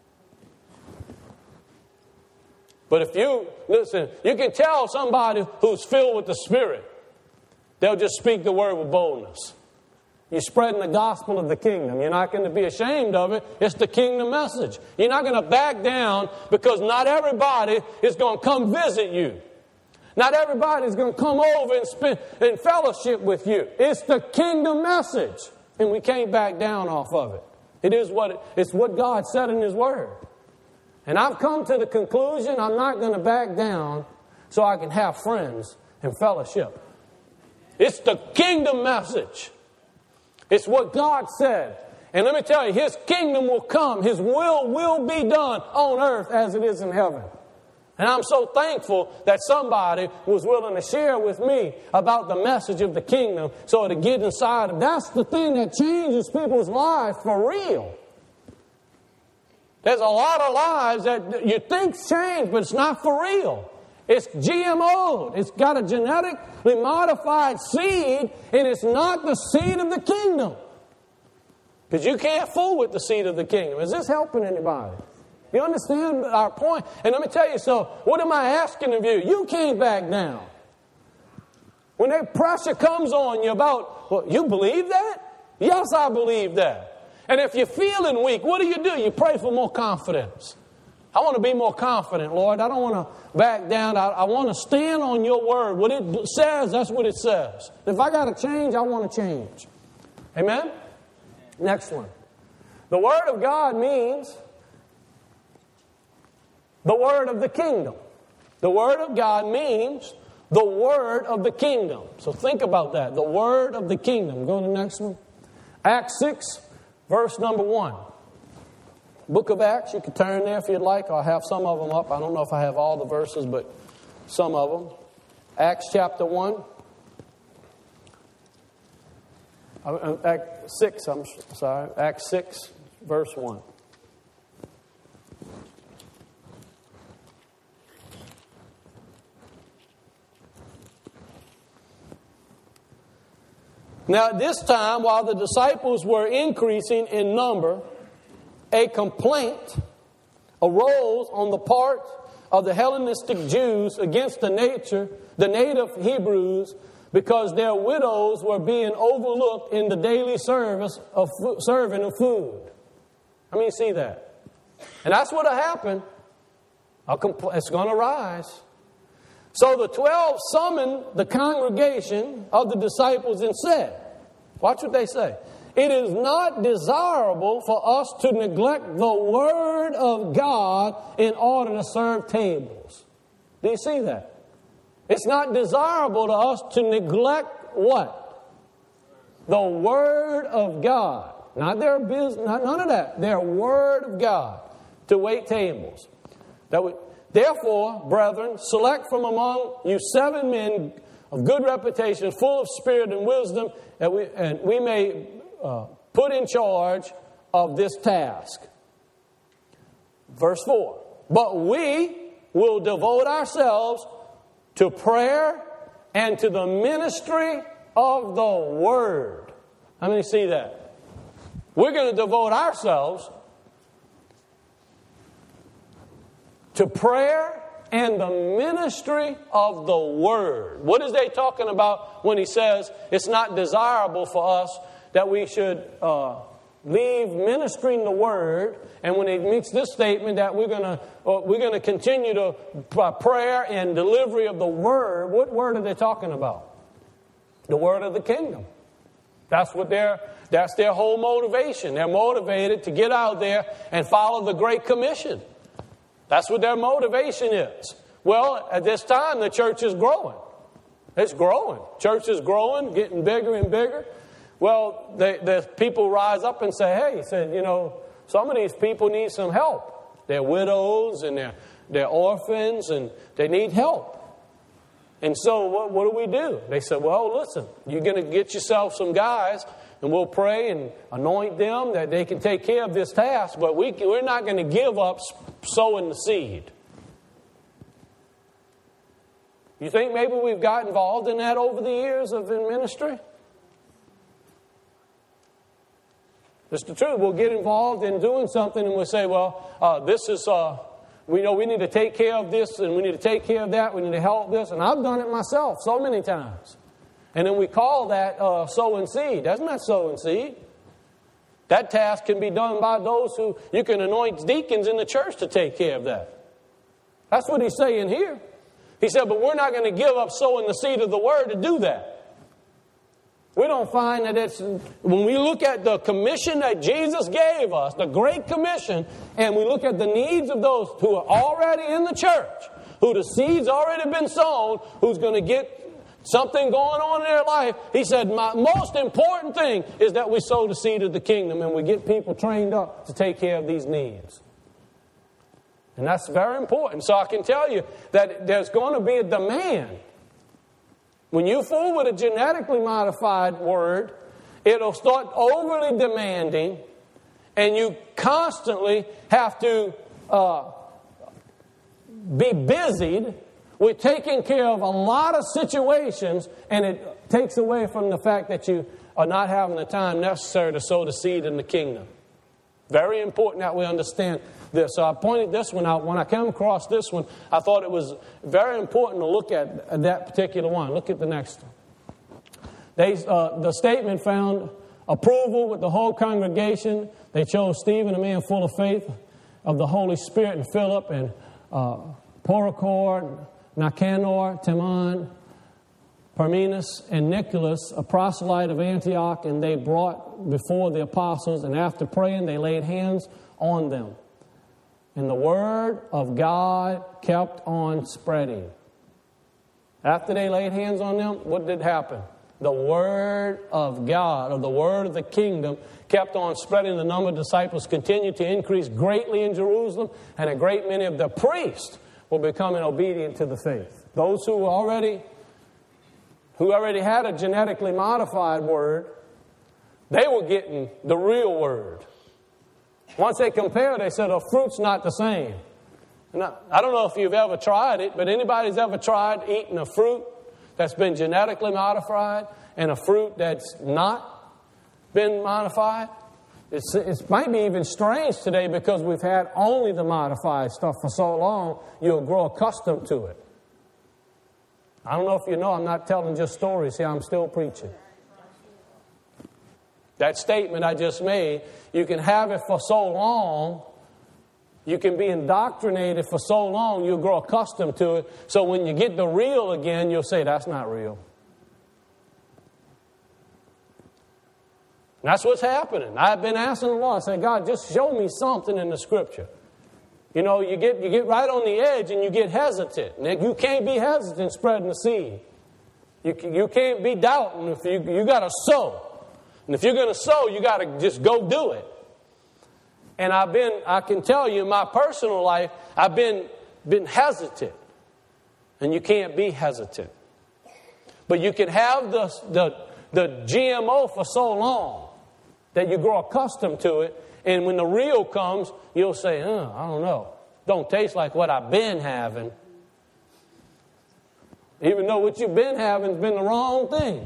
But if you, listen, you can tell somebody who's filled with the Spirit, they'll just speak the word with boldness. You're spreading the gospel of the kingdom. You're not going to be ashamed of it. It's the kingdom message. You're not going to back down because not everybody is going to come visit you. Not everybody is going to come over and spend in fellowship with you. It's the kingdom message. And we can't back down off of it. It is what it, it's what God said in His Word. And I've come to the conclusion I'm not going to back down so I can have friends and fellowship. It's the kingdom message. It's what God said. And let me tell you, His kingdom will come. His will will be done on earth as it is in heaven. And I'm so thankful that somebody was willing to share with me about the message of the kingdom so to get inside of. That's the thing that changes people's lives for real. There's a lot of lives that you think change, but it's not for real. It's G M O'd. It's got a genetically modified seed, and it's not the seed of the kingdom. Because you can't fool with the seed of the kingdom. Is this helping anybody? You understand our point? And let me tell you, so what am I asking of you? You can't back down. When that pressure comes on you about, well, you believe that? Yes, I believe that. And if you're feeling weak, what do you do? You pray for more confidence. I want to be more confident, Lord. I don't want to back down. I, I want to stand on your word. What it says, that's what it says. If I got to change, I want to change. Amen? Next one. The word of God means the word of the kingdom. The word of God means the word of the kingdom. So think about that. The word of the kingdom. Go to the next one. Acts six, verse number one. Book of Acts, you can turn there if you'd like. I'll have some of them up. I don't know if I have all the verses, but some of them. Acts chapter one. Uh, Acts six, I'm sorry. Acts six, verse one. Now at this time, while the disciples were increasing in number, a complaint arose on the part of the Hellenistic Jews against the nature, the native Hebrews, because their widows were being overlooked in the daily service of serving of food. I mean, see that, and that's what happened. A compl- it's going to rise. So the twelve summoned the congregation of the disciples and said, "Watch what they say. It is not desirable for us to neglect the word of God in order to serve tables." Do you see that? It's not desirable to us to neglect what? The word of God. Not their business, not none of that. Their word of God to wait tables. That we, therefore, brethren, select from among you seven men of good reputation, full of spirit and wisdom, and we, and we may Uh, put in charge of this task. Verse four. But we will devote ourselves to prayer and to the ministry of the Word. How many see that? We're going to devote ourselves to prayer and the ministry of the Word. What is they talking about when he says it's not desirable for us that we should uh, leave ministering the Word, and when he makes this statement that we're going to uh, we're going to continue to uh, prayer and delivery of the Word, what Word are they talking about? The Word of the kingdom. That's what their that's their whole motivation. They're motivated to get out there and follow the Great Commission. That's what their motivation is. Well, at this time, the church is growing. It's growing. Church is growing, getting bigger and bigger. Well, the, the people rise up and say, hey, said, you know, some of these people need some help. They're widows and they're, they're orphans and they need help. And so what, what do we do? They said, well, listen, you're going to get yourself some guys and we'll pray and anoint them that they can take care of this task, but we, we're not going to give up sowing the seed. You think maybe we've got involved in that over the years of in ministry? It's the truth. We'll get involved in doing something and we'll say, well, uh, this is, uh, we know we need to take care of this and we need to take care of that. We need to help this. And I've done it myself so many times. And then we call that uh, sowing seed. That's not sowing seed. That task can be done by those who, you can anoint deacons in the church to take care of that. That's what he's saying here. He said, but we're not going to give up sowing the seed of the Word to do that. We don't find that it's, when we look at the commission that Jesus gave us, the Great Commission, and we look at the needs of those who are already in the church, who the seed's already been sown, who's going to get something going on in their life, he said, my most important thing is that we sow the seed of the kingdom and we get people trained up to take care of these needs. And that's very important. So I can tell you that there's going to be a demand. When you fool with a genetically modified word, it'll start overly demanding, and you constantly have to uh, be busied with taking care of a lot of situations, and it takes away from the fact that you are not having the time necessary to sow the seed in the kingdom. Very important that we understand this. So I pointed this one out. When I came across this one, I thought it was very important to look at that particular one. Look at the next one. They, uh, the statement found approval with the whole congregation. They chose Stephen, a man full of faith of the Holy Spirit, and Philip, and uh, Prochor, Nicanor, Timon, Parmenas, and Nicholas, a proselyte of Antioch, and they brought before the apostles, and after praying, they laid hands on them. And the word of God kept on spreading. After they laid hands on them, what did happen? The word of God, or the word of the kingdom, kept on spreading. The number of disciples continued to increase greatly in Jerusalem, and a great many of the priests were becoming obedient to the faith. Those who already, who already had a genetically modified word, they were getting the real word. Once they compared, they said, the fruit's not the same. And I, I don't know if you've ever tried it, but anybody's ever tried eating a fruit that's been genetically modified and a fruit that's not been modified? It's, it might be even strange today because we've had only the modified stuff for so long, you'll grow accustomed to it. I don't know if you know, I'm not telling just stories here, I'm still preaching. That statement I just made, you can have it for so long, you can be indoctrinated for so long, you'll grow accustomed to it. So when you get the real again, you'll say, that's not real. And that's what's happening. I've been asking the Lord, I say, God, just show me something in the Scripture. You know, you get you get right on the edge and you get hesitant. And you can't be hesitant spreading the seed. You, you can't be doubting. If you you got to sow. And if you're going to sow, you got to just go do it. And I've been, I can tell you in my personal life, I've been, been hesitant. And you can't be hesitant. But you can have the, the, the G M O for so long that you grow accustomed to it. And when the real comes, you'll say, oh, I don't know. Don't taste like what I've been having. Even though what you've been having has been the wrong thing.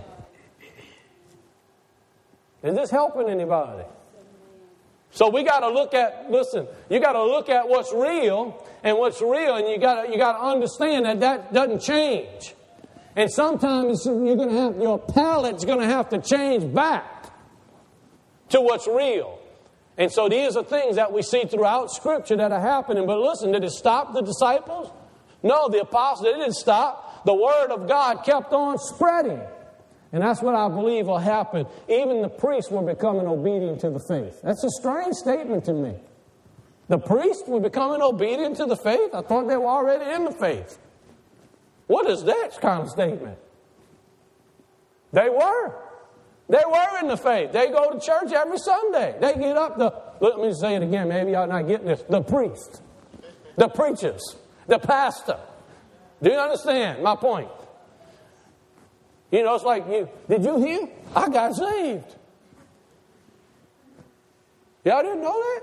Is this helping anybody? So we got to look at, listen, you got to look at what's real and what's real, and you got to you got to understand that that doesn't change. And sometimes you're going to have, your palate's going to have to change back to what's real. And so these are things that we see throughout Scripture that are happening. But listen, did it stop the disciples? No, the apostles, they didn't stop. The Word of God kept on spreading. And that's what I believe will happen. Even the priests were becoming obedient to the faith. That's a strange statement to me. The priests were becoming obedient to the faith? I thought they were already in the faith. What is that kind of statement? They were. They were in the faith. They go to church every Sunday. They get up, the, let me say it again, maybe y'all not getting this. The priests, the preachers, the pastor. Do you understand my point? You know, it's like, you. Did you hear? I got saved. Y'all didn't know that?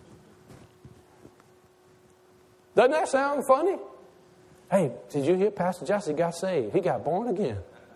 Doesn't that sound funny? Hey, did you hear Pastor Jesse got saved? He got born again.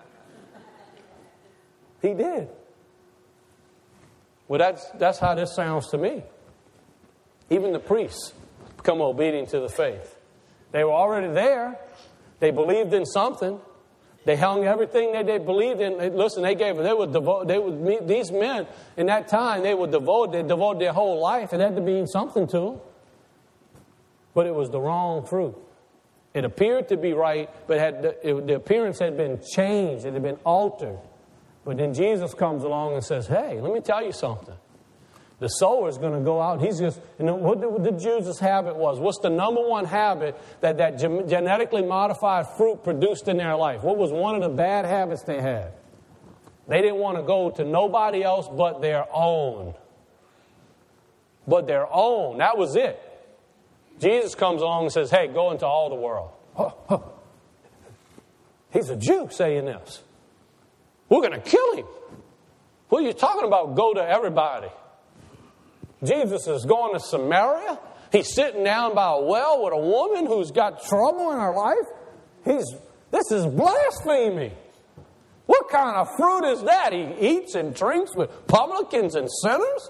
He did. Well, that's, that's how this sounds to me. Even the priests become obedient to the faith. They were already there. They believed in something. They hung everything that they believed in. Listen, they gave. They would devote. They would. These men in that time, they would devote. They devoted their whole life. It had to mean something to them. But it was the wrong fruit. It appeared to be right, but had it, the appearance had been changed. It had been altered. But then Jesus comes along and says, "Hey, let me tell you something. The sower is going to go out. He's just, you know, what the, the Jews' habit was. What's the number one habit that that gen- genetically modified fruit produced in their life? What was one of the bad habits they had? They didn't want to go to nobody else but their own. But their own. That was it. Jesus comes along and says, hey, go into all the world. Huh, huh. He's a Jew saying this. We're going to kill him. What are you talking about? Go to everybody. Jesus is going to Samaria. He's sitting down by a well with a woman who's got trouble in her life. He's this is blasphemy. What kind of fruit is that? He eats and drinks with publicans and sinners?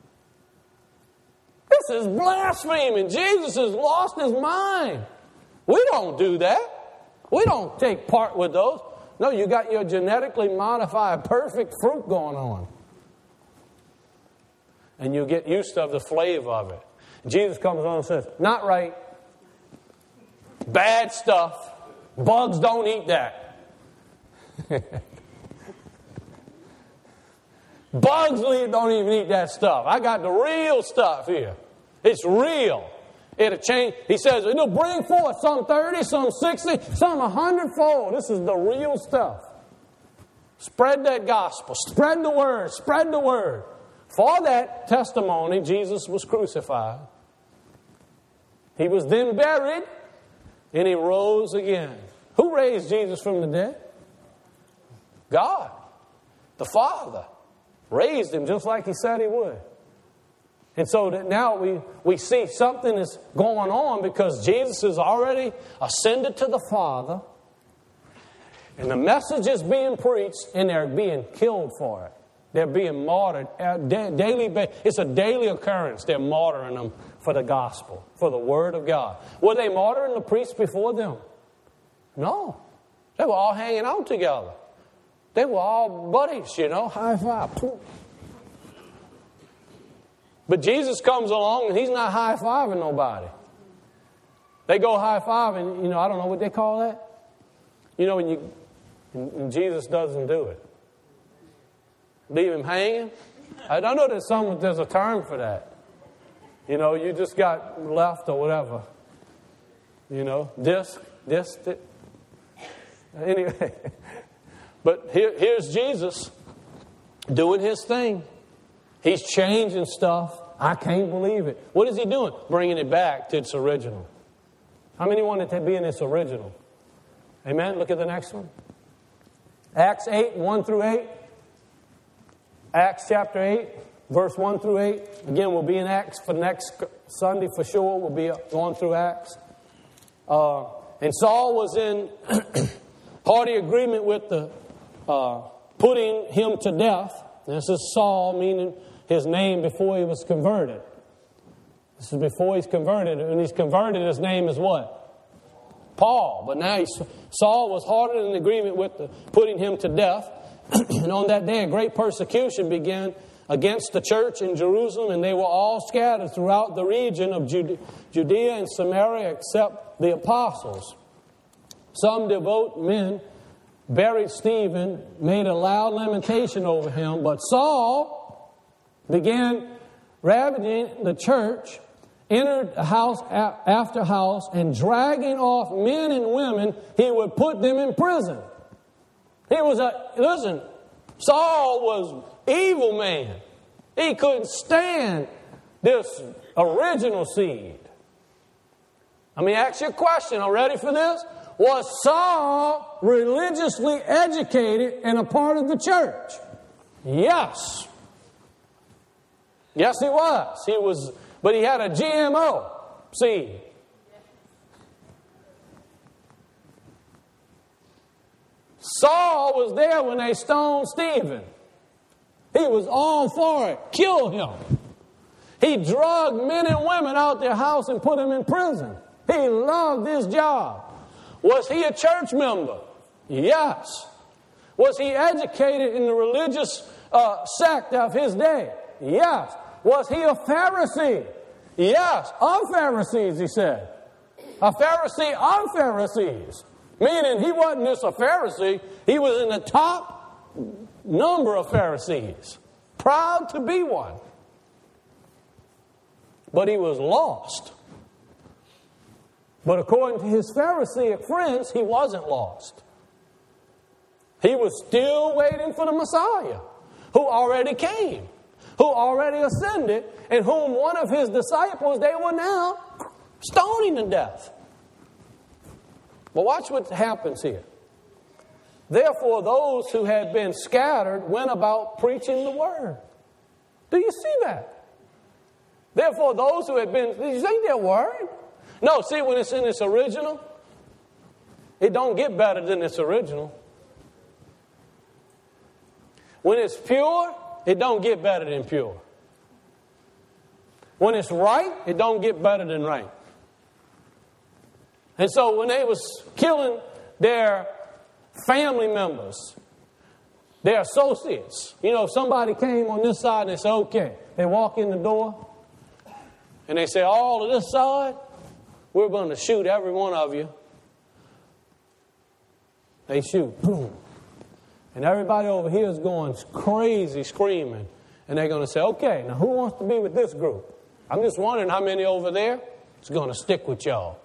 This is blasphemy. And Jesus has lost his mind. We don't do that. We don't take part with those. No, you got your genetically modified perfect fruit going on. And you get used to the flavor of it. Jesus comes on and says, not right. Bad stuff. Bugs don't eat that. Bugs don't even eat that stuff. I got the real stuff here. It's real. It'll change. He says it'll bring forth some thirty, some sixty, some a hundredfold. This is the real stuff. Spread that gospel. Spread the word. Spread the word. For that testimony, Jesus was crucified. He was then buried, and he rose again. Who raised Jesus from the dead? God, the Father, raised him just like he said he would. And so that now we, we see something is going on because Jesus has already ascended to the Father, and the message is being preached, and they're being killed for it. They're being martyred. Daily, it's a daily occurrence. They're martyring them for the gospel, for the word of God. Were they martyring the priests before them? No. They were all hanging out together. They were all buddies, you know, high five. But Jesus comes along and he's not high-fiving nobody. They go high-fiving, you know, I don't know what they call that. You know, when you, and Jesus doesn't do it. Leave him hanging. I don't know there's some, there's a term for that. You know, you just got left or whatever. You know, disc, disc. Di- anyway, but here, here's Jesus doing his thing. He's changing stuff. I can't believe it. What is he doing? Bringing it back to its original. How many want it to be in its original? Amen? Look at the next one. Acts eight, one through eight. Acts chapter eight, verse one through eight. Again, we'll be in Acts for next Sunday for sure. We'll be going through Acts. Uh, and Saul was in hearty agreement with the uh, putting him to death. This is Saul, meaning his name before he was converted. This is before he's converted. When he's converted, his name is what? Paul. But now he's, Saul was hearty in agreement with the, putting him to death. And on that day, a great persecution began against the church in Jerusalem, and they were all scattered throughout the region of Judea and Samaria except the apostles. Some devout men buried Stephen, made a loud lamentation over him, but Saul began ravaging the church, entered house after house, and dragging off men and women, he would put them in prison. He was a, listen, Saul was evil man. He couldn't stand this original seed. Let me ask you a question. Are you ready for this? Was Saul religiously educated and a part of the church? Yes. Yes, he was. He was, but he had a G M O seed. Saul was there when they stoned Stephen. He was all for it. Kill him. He drugged men and women out their house and put them in prison. He loved his job. Was he a church member? Yes. Was he educated in the religious uh, sect of his day? Yes. Was he a Pharisee? Yes. Of Pharisees, he said. A Pharisee of Pharisees. Meaning he wasn't just a Pharisee, he was in the top number of Pharisees. Proud to be one. But he was lost. But according to his Pharisaic friends, he wasn't lost. He was still waiting for the Messiah, who already came, who already ascended, and whom one of his disciples they were now stoning to death. But watch what happens here. Therefore, those who had been scattered went about preaching the word. Do you see that? Therefore, those who had been... Did you see that word? No, see, when it's in its original, it don't get better than its original. When it's pure, it don't get better than pure. When it's right, it don't get better than right. And so when they was killing their family members, their associates, you know, if somebody came on this side and they say, okay, they walk in the door and they say, all of this side, we're going to shoot every one of you. They shoot. Boom. And everybody over here is going crazy screaming. And they're going to say, okay, now who wants to be with this group? I'm just wondering how many over there is going to stick with y'all.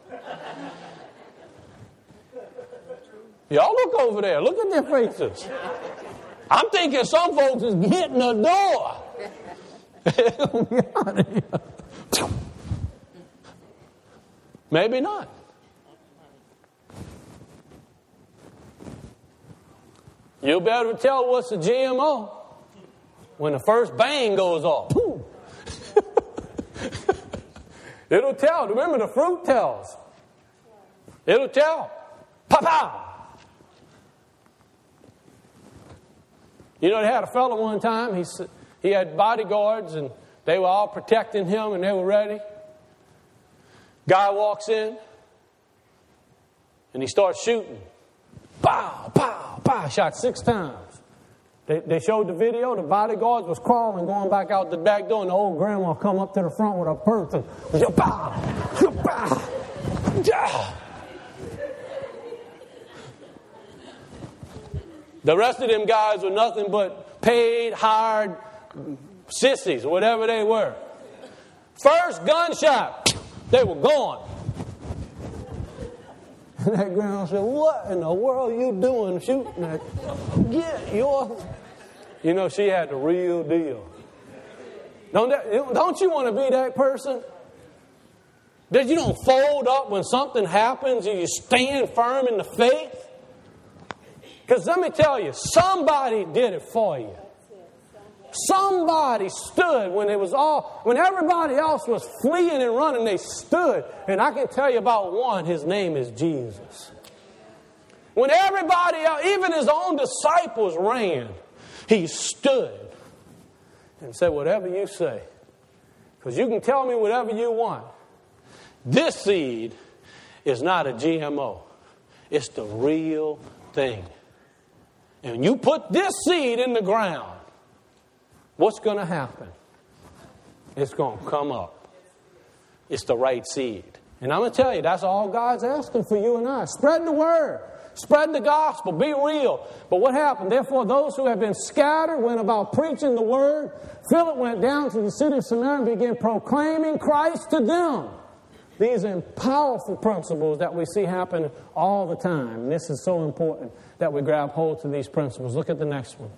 Y'all look over there. Look at their faces. I'm thinking some folks is hitting the door. Maybe not. You'll be able to tell what's a G M O when the first bang goes off. It'll tell. Remember, the fruit tells. It'll tell. Pa-pow! You know, they had a fellow one time, he, he had bodyguards, and they were all protecting him, and they were ready. Guy walks in, and he starts shooting. Pow, pow, pow, shot six times. They, they showed the video, the bodyguards was crawling, going back out the back door, and the old grandma come up to the front with a purse, and pow, pow, pow. The rest of them guys were nothing but paid, hired sissies, whatever they were. First gunshot, they were gone. And that grandma said, what in the world are you doing shooting that? Get your... You know, she had the real deal. Don't, that, don't you want to be that person? That you don't fold up when something happens and you stand firm in the faith? Because let me tell you, somebody did it for you. Somebody stood when it was all, when everybody else was fleeing and running, they stood. And I can tell you about one, his name is Jesus. When everybody else, even his own disciples ran, he stood and said, whatever you say, because you can tell me whatever you want. This seed is not a G M O. It's the real thing. And you put this seed in the ground, what's going to happen? It's going to come up. It's the right seed. And I'm going to tell you, that's all God's asking for you and I. Spread the word. Spread the gospel. Be real. But what happened? Therefore, those who have been scattered went about preaching the word. Philip went down to the city of Samaria and began proclaiming Christ to them. These are powerful principles that we see happen all the time. And this is so important that we grab hold to these principles. Look at the next one.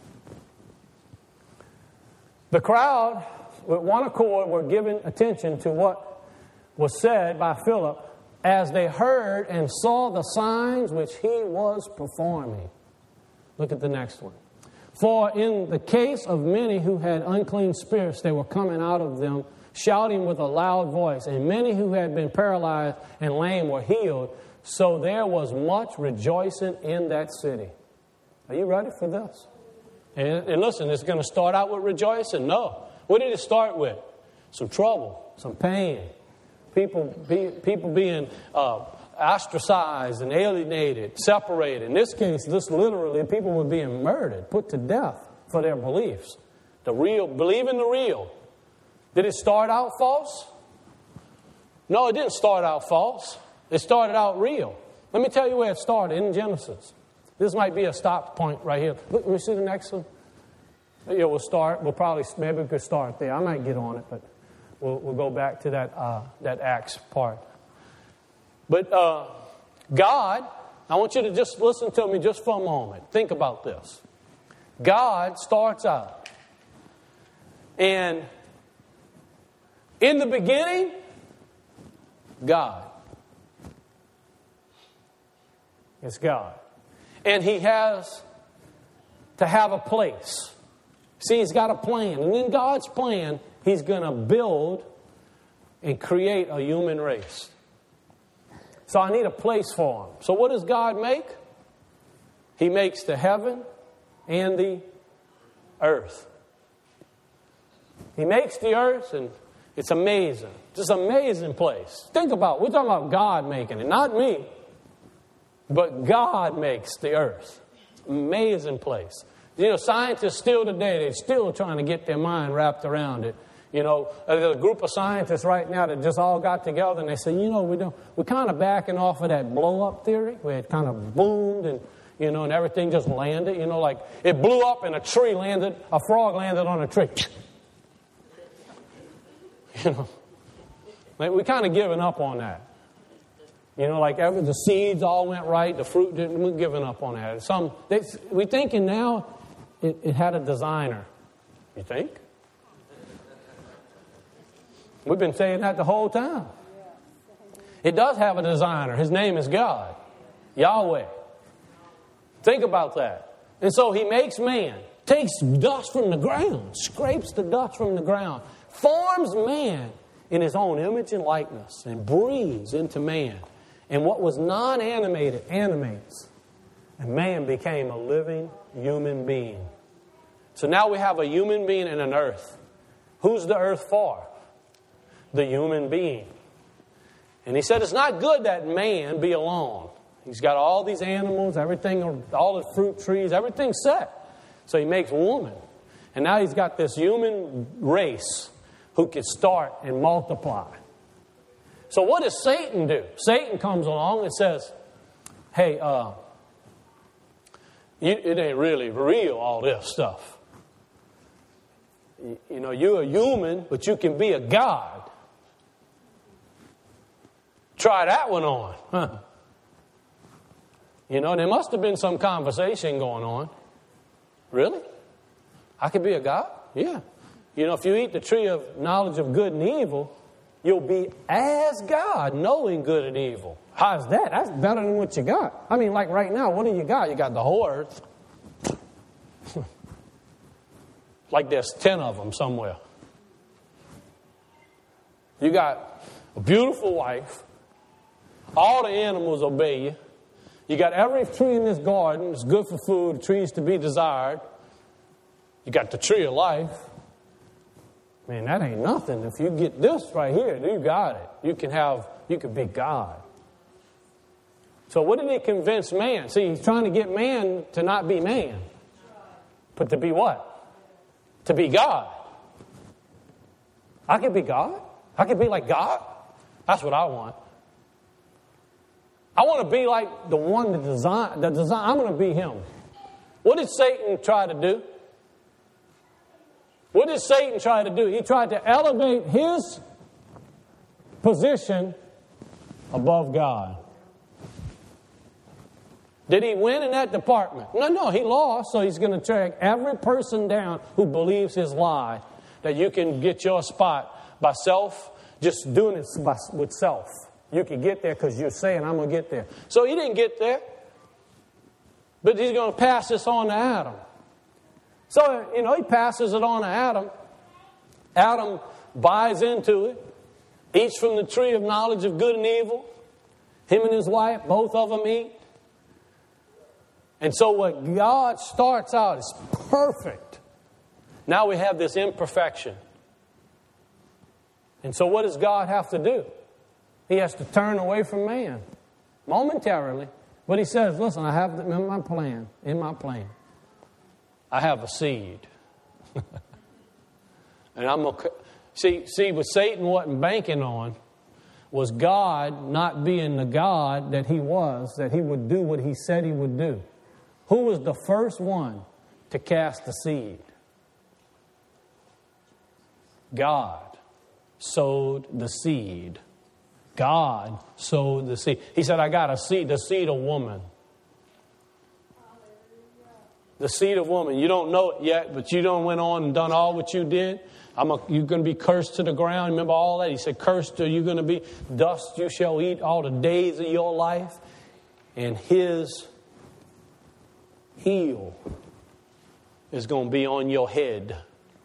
The crowd, with one accord, were giving attention to what was said by Philip as they heard and saw the signs which he was performing. Look at the next one. For in the case of many who had unclean spirits, they were coming out of them, shouting with a loud voice, and many who had been paralyzed and lame were healed. So there was much rejoicing in that city. Are you ready for this? And, and listen, it's going to start out with rejoicing? No. What did it start with? Some trouble, some pain. People, be, people being uh, ostracized and alienated, separated. In this case, this literally, people were being murdered, put to death for their beliefs. The real, believe in the real. Did it start out false? No, it didn't start out false. It started out real. Let me tell you where it started, in Genesis. This might be a stop point right here. Look, let me see the next one. Yeah, we'll start. We'll probably, maybe we could start there. I might get on it, but we'll, we'll go back to that, uh, that Acts part. But uh, God, I want you to just listen to me just for a moment. Think about this. God starts out, and in the beginning, God. It's God. And He has to have a place. See, He's got a plan. And in God's plan, He's going to build and create a human race. So I need a place for Him. So what does God make? He makes the heaven and the earth. He makes the earth, and it's amazing. Just an amazing place. Think about it. We're talking about God making it, not me. But God makes the earth. Amazing place. You know, scientists still today, they're still trying to get their mind wrapped around it. You know, there's a group of scientists right now that just all got together and they say, you know, we don't, we're kind of backing off of that blow-up theory where it kind of boomed and, you know, and everything just landed. You know, like it blew up and a tree landed, a frog landed on a tree. You know, like we kind of giving up on that. You know, like every, the seeds all went right, the fruit didn't. We're giving up on that. Some they, we're thinking now it, it had a designer. You think? We've been saying that the whole time. It does have a designer. His name is God, Yahweh. Think about that. And so He makes man, takes dust from the ground, scrapes the dust from the ground, forms man in His own image and likeness, and breathes into man. And what was non-animated animates. And man became a living human being. So now we have a human being and an earth. Who's the earth for? The human being. And He said it's not good that man be alone. He's got all these animals, everything, all the fruit trees, everything's set. So He makes woman. And now He's got this human race who can start and multiply. So what does Satan do? Satan comes along and says, hey, uh, you, it ain't really real, all this stuff. You, you know, you're a human, but you can be a God. Try that one on. Huh? You know, there must have been some conversation going on. Really? I could be a God? Yeah. You know, if you eat the tree of knowledge of good and evil, you'll be as God, knowing good and evil. How's that? That's better than what you got. I mean, like right now, what do you got? You got the whole earth. Like there's ten of them somewhere. You got a beautiful wife. All the animals obey you. You got every tree in this garden. It's good for food, trees to be desired. You got the tree of life. Man, that ain't nothing. If you get this right here, you got it. You can have, you can be God. So what did he convince man? See, he's trying to get man to not be man. But to be what? To be God. I can be God. I can be like God. That's what I want. I want to be like the one that designed, the design. I'm going to be him. What did Satan try to do? What did Satan try to do? He tried to elevate his position above God. Did he win in that department? No, no, he lost, so he's going to track every person down who believes his lie, that you can get your spot by self, just doing it by, with self. You can get there because you're saying, I'm going to get there. So he didn't get there, but he's going to pass this on to Adam. So, you know, he passes it on to Adam. Adam buys into it, eats from the tree of knowledge of good and evil. Him and his wife, both of them eat. And so what God starts out is perfect. Now we have this imperfection. And so what does God have to do? He has to turn away from man momentarily. But he says, listen, I have in my plan, in my plan, I have a seed. And I'm going to see, see, what Satan wasn't banking on was God not being the God that he was, that he would do what he said he would do. Who was the first one to cast the seed? God sowed the seed. God sowed the seed. He said, I got a seed, the seed of woman. The seed of woman. You don't know it yet, but you done went on and done all what you did. I'm a, you're going to be cursed to the ground. Remember all that? He said, cursed are you going to be. Dust you shall eat all the days of your life. And his heel is going to be on your head.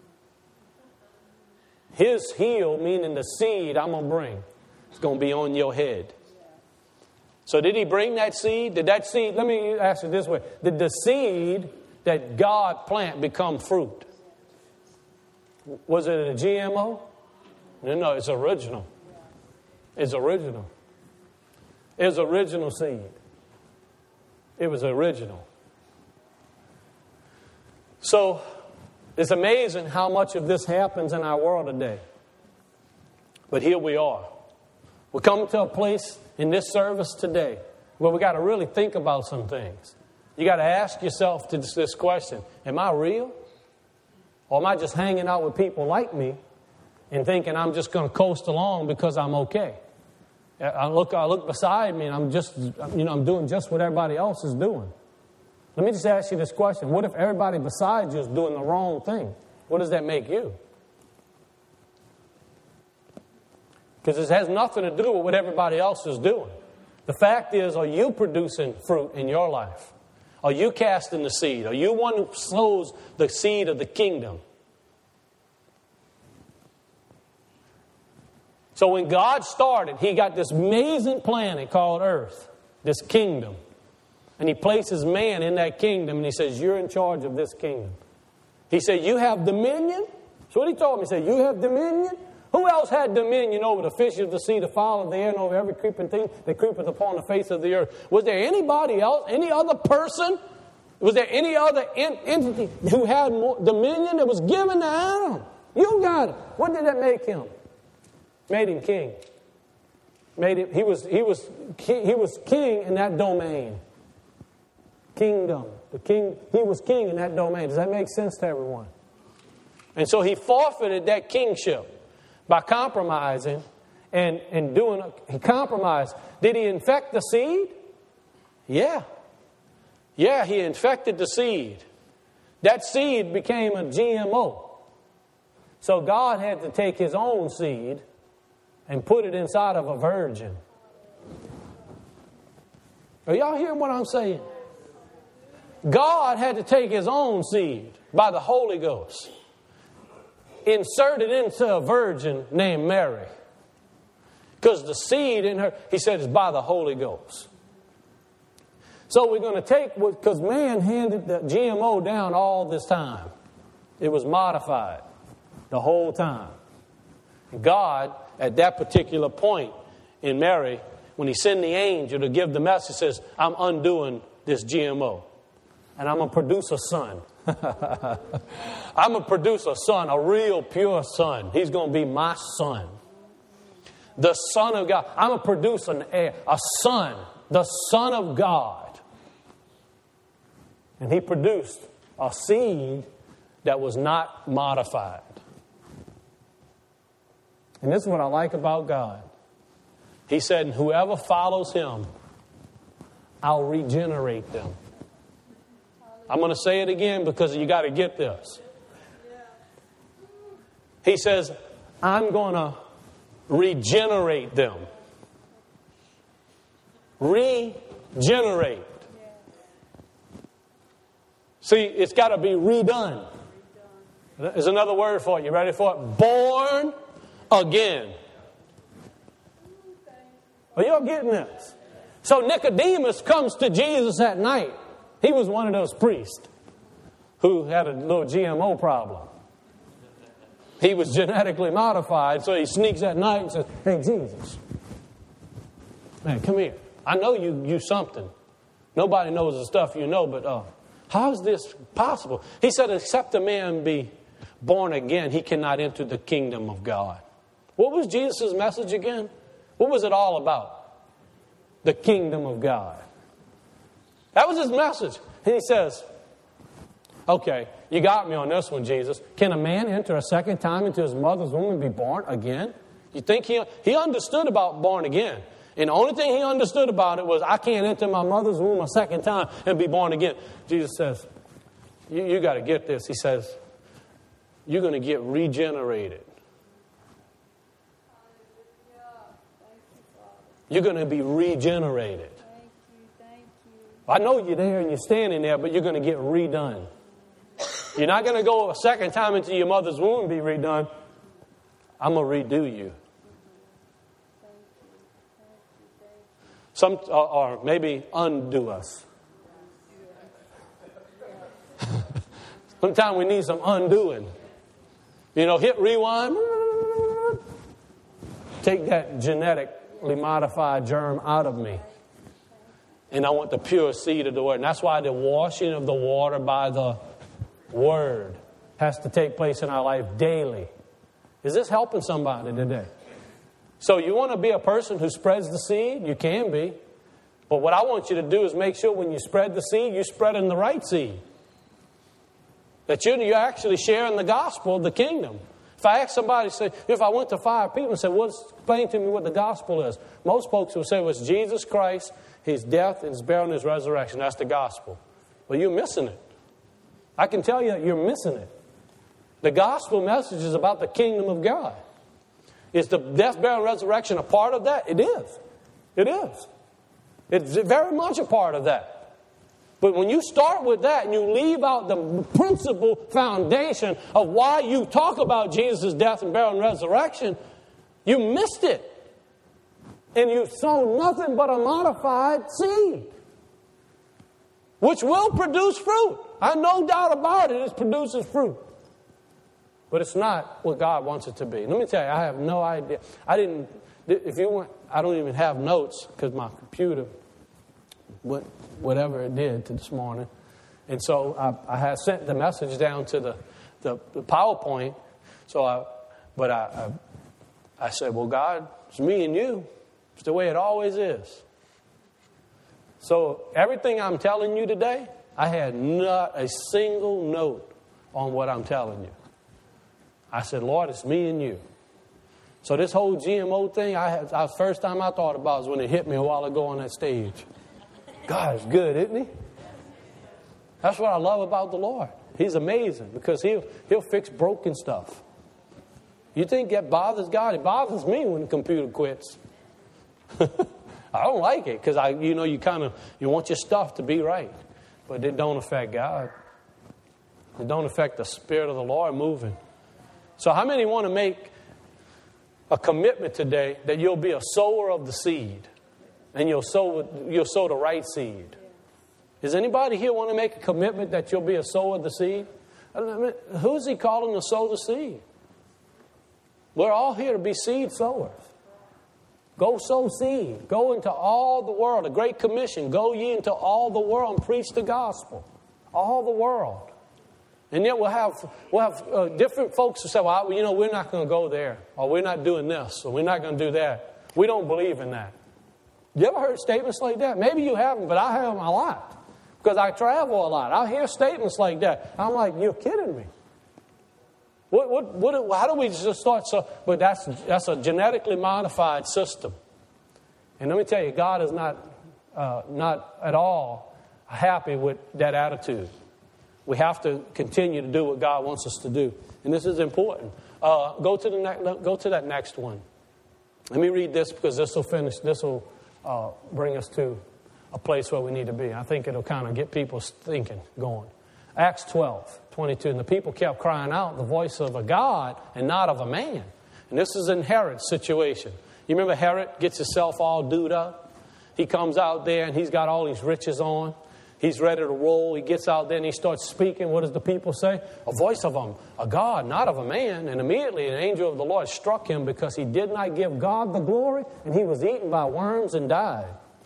His heel, meaning the seed I'm going to bring, is going to be on your head. So did he bring that seed? Did that seed, let me ask it this way. Did the seed that God plant become fruit? Was it a G M O? No, no, it's original. It's original. It was original seed. It was original. So, it's amazing how much of this happens in our world today. But here we are. We're coming to a place in this service today where we got to really think about some things. You got to ask yourself this, this question, am I real? Or am I just hanging out with people like me and thinking I'm just going to coast along because I'm okay? I look, I look beside me and I'm just, you know, I'm doing just what everybody else is doing. Let me just ask you this question. What if everybody besides you is doing the wrong thing? What does that make you? Because it has nothing to do with what everybody else is doing. The fact is, are you producing fruit in your life? Are you casting the seed? Are you one who sows the seed of the kingdom? So when God started, he got this amazing planet called Earth, this kingdom. And he places man in that kingdom, and he says, you're in charge of this kingdom. He said, you have dominion? So what he told me, he said, you have dominion? Who else had dominion over the fish of the sea, the fowl of the air, and over every creeping thing that creepeth upon the face of the earth? Was there anybody else, any other person? Was there any other entity who had more dominion that was given to Adam? You got it. What did that make him? Made him king. Made him, he was, he was, he was king in that domain. Kingdom. The king, he was king in that domain. Does that make sense to everyone? And so he forfeited that kingship by compromising and, and doing, he compromised. Did he infect the seed? Yeah. Yeah, he infected the seed. That seed became a G M O. So God had to take his own seed and put it inside of a virgin. Are y'all hearing what I'm saying? God had to take his own seed by the Holy Ghost, insert it into a virgin named Mary. Because the seed in her, he said, is by the Holy Ghost. So we're going to take, because man handed the G M O down all this time. It was modified the whole time. God, at that particular point in Mary, when he sent the angel to give the message, says, I'm undoing this G M O. And I'm going to produce a son. I'm going to produce a son, a real pure son. He's going to be my son. The Son of God. I'm going to produce an heir, a son, the Son of God. And he produced a seed that was not modified. And this is what I like about God. He said, whoever follows him, I'll regenerate them. I'm going to say it again because you got to get this. He says, I'm going to regenerate them. Regenerate. See, it's got to be redone. There's another word for it. You ready for it? Born again. Are y'all getting this? So Nicodemus comes to Jesus at night. He was one of those priests who had a little G M O problem. He was genetically modified, so he sneaks at night and says, hey, Jesus, man, come here. I know you you something. Nobody knows the stuff you know, but uh, how is this possible? He said, except a man be born again, he cannot enter the kingdom of God. What was Jesus' message again? What was it all about? The kingdom of God. That was his message. And he says, okay, you got me on this one, Jesus. Can a man enter a second time into his mother's womb and be born again? You think he he understood about born again. And the only thing he understood about it was, I can't enter my mother's womb a second time and be born again. Jesus says, you, you got to get this. He says, you're going to get regenerated. You're going to be regenerated. Thank you, thank you. I know you're there and you're standing there, but you're going to get redone. You're not going to go a second time into your mother's womb and be redone. I'm going to redo you. Some, or, or maybe undo us. Sometimes we need some undoing. You know, hit rewind. Take that genetically modified germ out of me. And I want the pure seed of the Word. And that's why the washing of the water by the Word has to take place in our life daily. Is this helping somebody today? So you want to be a person who spreads the seed? You can be. But what I want you to do is make sure when you spread the seed, you're spreading the right seed. That you're, you're actually sharing the gospel of the kingdom. If I ask somebody, say, if I went to five people and said, well, explain to me what the gospel is. Most folks will say, well, it's Jesus Christ, his death, his burial, and his resurrection. That's the gospel. Well, you're missing it. I can tell you that you're missing it. The gospel message is about the kingdom of God. Is the death, burial, and resurrection a part of that? It is. It is. It's very much a part of that. But when you start with that and you leave out the principal foundation of why you talk about Jesus' death and burial and resurrection, you missed it. And you've sown nothing but a modified seed, which will produce fruit. I have no doubt about it. It produces fruit. But it's not what God wants it to be. Let me tell you, I have no idea. I didn't, if you want, I don't even have notes because my computer went whatever it did to this morning. And so I, I had sent the message down to the, the, the PowerPoint. So I, but I, I, I said, well, God, it's me and you. It's the way it always is. So everything I'm telling you today, I had not a single note on what I'm telling you. I said, Lord, it's me and you. So this whole G M O thing, I had, the first time I thought about was when it hit me a while ago on that stage. God is good, isn't he? That's what I love about the Lord. He's amazing because he'll, he'll fix broken stuff. You think that bothers God? It bothers me when the computer quits. I don't like it because I, you know, you kind of, you want your stuff to be right. But it don't affect God. It don't affect the Spirit of the Lord moving. So how many want to make a commitment today that you'll be a sower of the seed and you'll sow you'll sow the right seed? Does anybody here want to make a commitment that you'll be a sower of the seed? I mean, who's he calling to sow the seed? We're all here to be seed sowers. Go sow seed. Go into all the world. A great commission. Go ye into all the world and preach the gospel. All the world. And yet we'll have we'll have uh, different folks who say, well, you know, we're not going to go there. Or we're not doing this. Or we're not going to do that. We don't believe in that. You ever heard statements like that? Maybe you haven't, but I have them a lot. Because I travel a lot. I hear statements like that. I'm like, you're kidding me. What, what, what, how do we just start so? But that's that's a genetically modified system. And let me tell you, God is not uh, not at all happy with that attitude. We have to continue to do what God wants us to do, and this is important. Uh, go to the ne- go to that next one. Let me read this because this will finish. This will uh, bring us to a place where we need to be. I think it'll kind of get people thinking, going. Acts twelve, twenty-two. And the people kept crying out the voice of a God and not of a man. And this is in Herod's situation. You remember Herod gets himself all dude up? He comes out there and he's got all these riches on. He's ready to roll. He gets out there and he starts speaking. What does the people say? A voice of a, a God, not of a man. And immediately an angel of the Lord struck him because he did not give God the glory, and he was eaten by worms and died.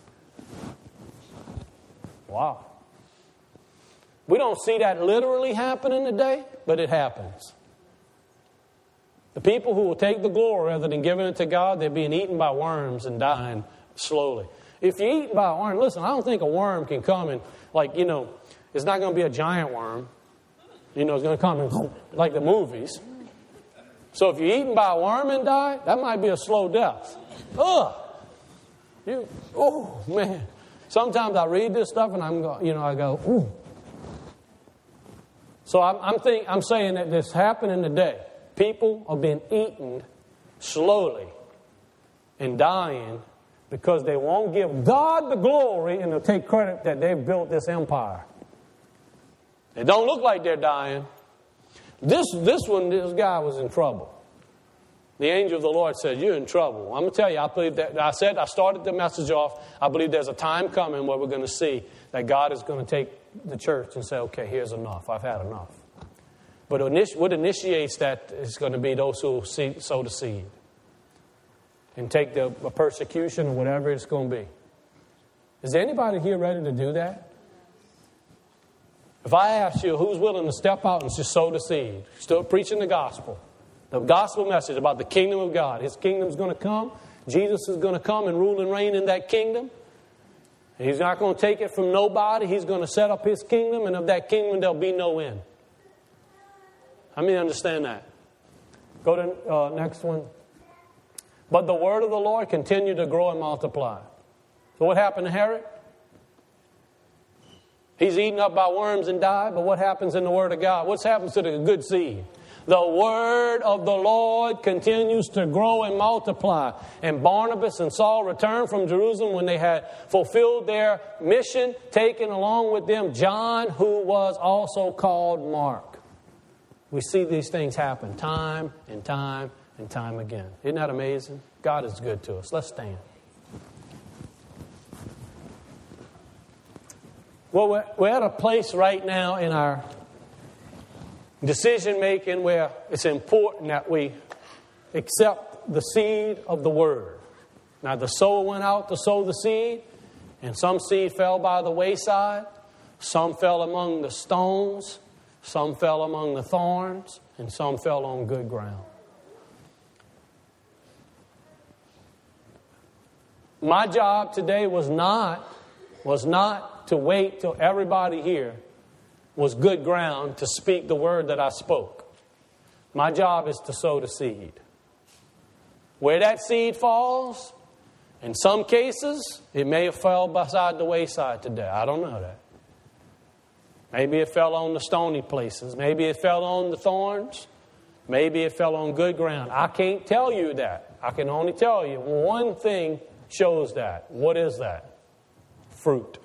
Wow. We don't see that literally happening today, but it happens. The people who will take the glory rather than giving it to God, they're being eaten by worms and dying slowly. If you're eaten by a worm, listen, I don't think a worm can come and, like, you know, it's not going to be a giant worm. You know, it's going to come and, like the movies. So if you're eaten by a worm and die, that might be a slow death. Ugh. You, oh, man. Sometimes I read this stuff and I'm going, you know, I go, ooh. So I'm, I'm, think, I'm saying that this happening today. People are being eaten slowly and dying because they won't give God the glory and they'll take credit that they've built this empire. It don't look like they're dying. This, this one, this guy was in trouble. The angel of the Lord said, you're in trouble. I'm going to tell you, I believe that, I said, I started the message off, I believe there's a time coming where we're going to see that God is going to take the church and say, okay, here's enough. I've had enough. But what initiates that is going to be those who see, sow the seed and take the persecution or whatever it's going to be. Is there anybody here ready to do that? If I ask you who's willing to step out and just sow the seed, still preaching the gospel, the gospel message about the kingdom of God. His kingdom's going to come. Jesus is going to come and rule and reign in that kingdom. And he's not going to take it from nobody. He's going to set up his kingdom, and of that kingdom there'll be no end. How many understand that? Go to uh, next one. But the word of the Lord continued to grow and multiply. So what happened to Herod? He's eaten up by worms and died. But what happens in the word of God? What happens to the good seed? The word of the Lord continues to grow and multiply. And Barnabas and Saul returned from Jerusalem when they had fulfilled their mission, taking along with them John, who was also called Mark. We see these things happen time and time and time again. Isn't that amazing? God is good to us. Let's stand. Well, we're, we're at a place right now in our decision making where it's important that we accept the seed of the word. Now, the sower went out to sow the seed, and some seed fell by the wayside, some fell among the stones, some fell among the thorns, and some fell on good ground. My job today was not, was not to wait till everybody here was good ground to speak the word that I spoke. My job is to sow the seed. Where that seed falls, in some cases, it may have fell beside the wayside today. I don't know that. Maybe it fell on the stony places. Maybe it fell on the thorns. Maybe it fell on good ground. I can't tell you that. I can only tell you one thing shows that. What is that? Fruit.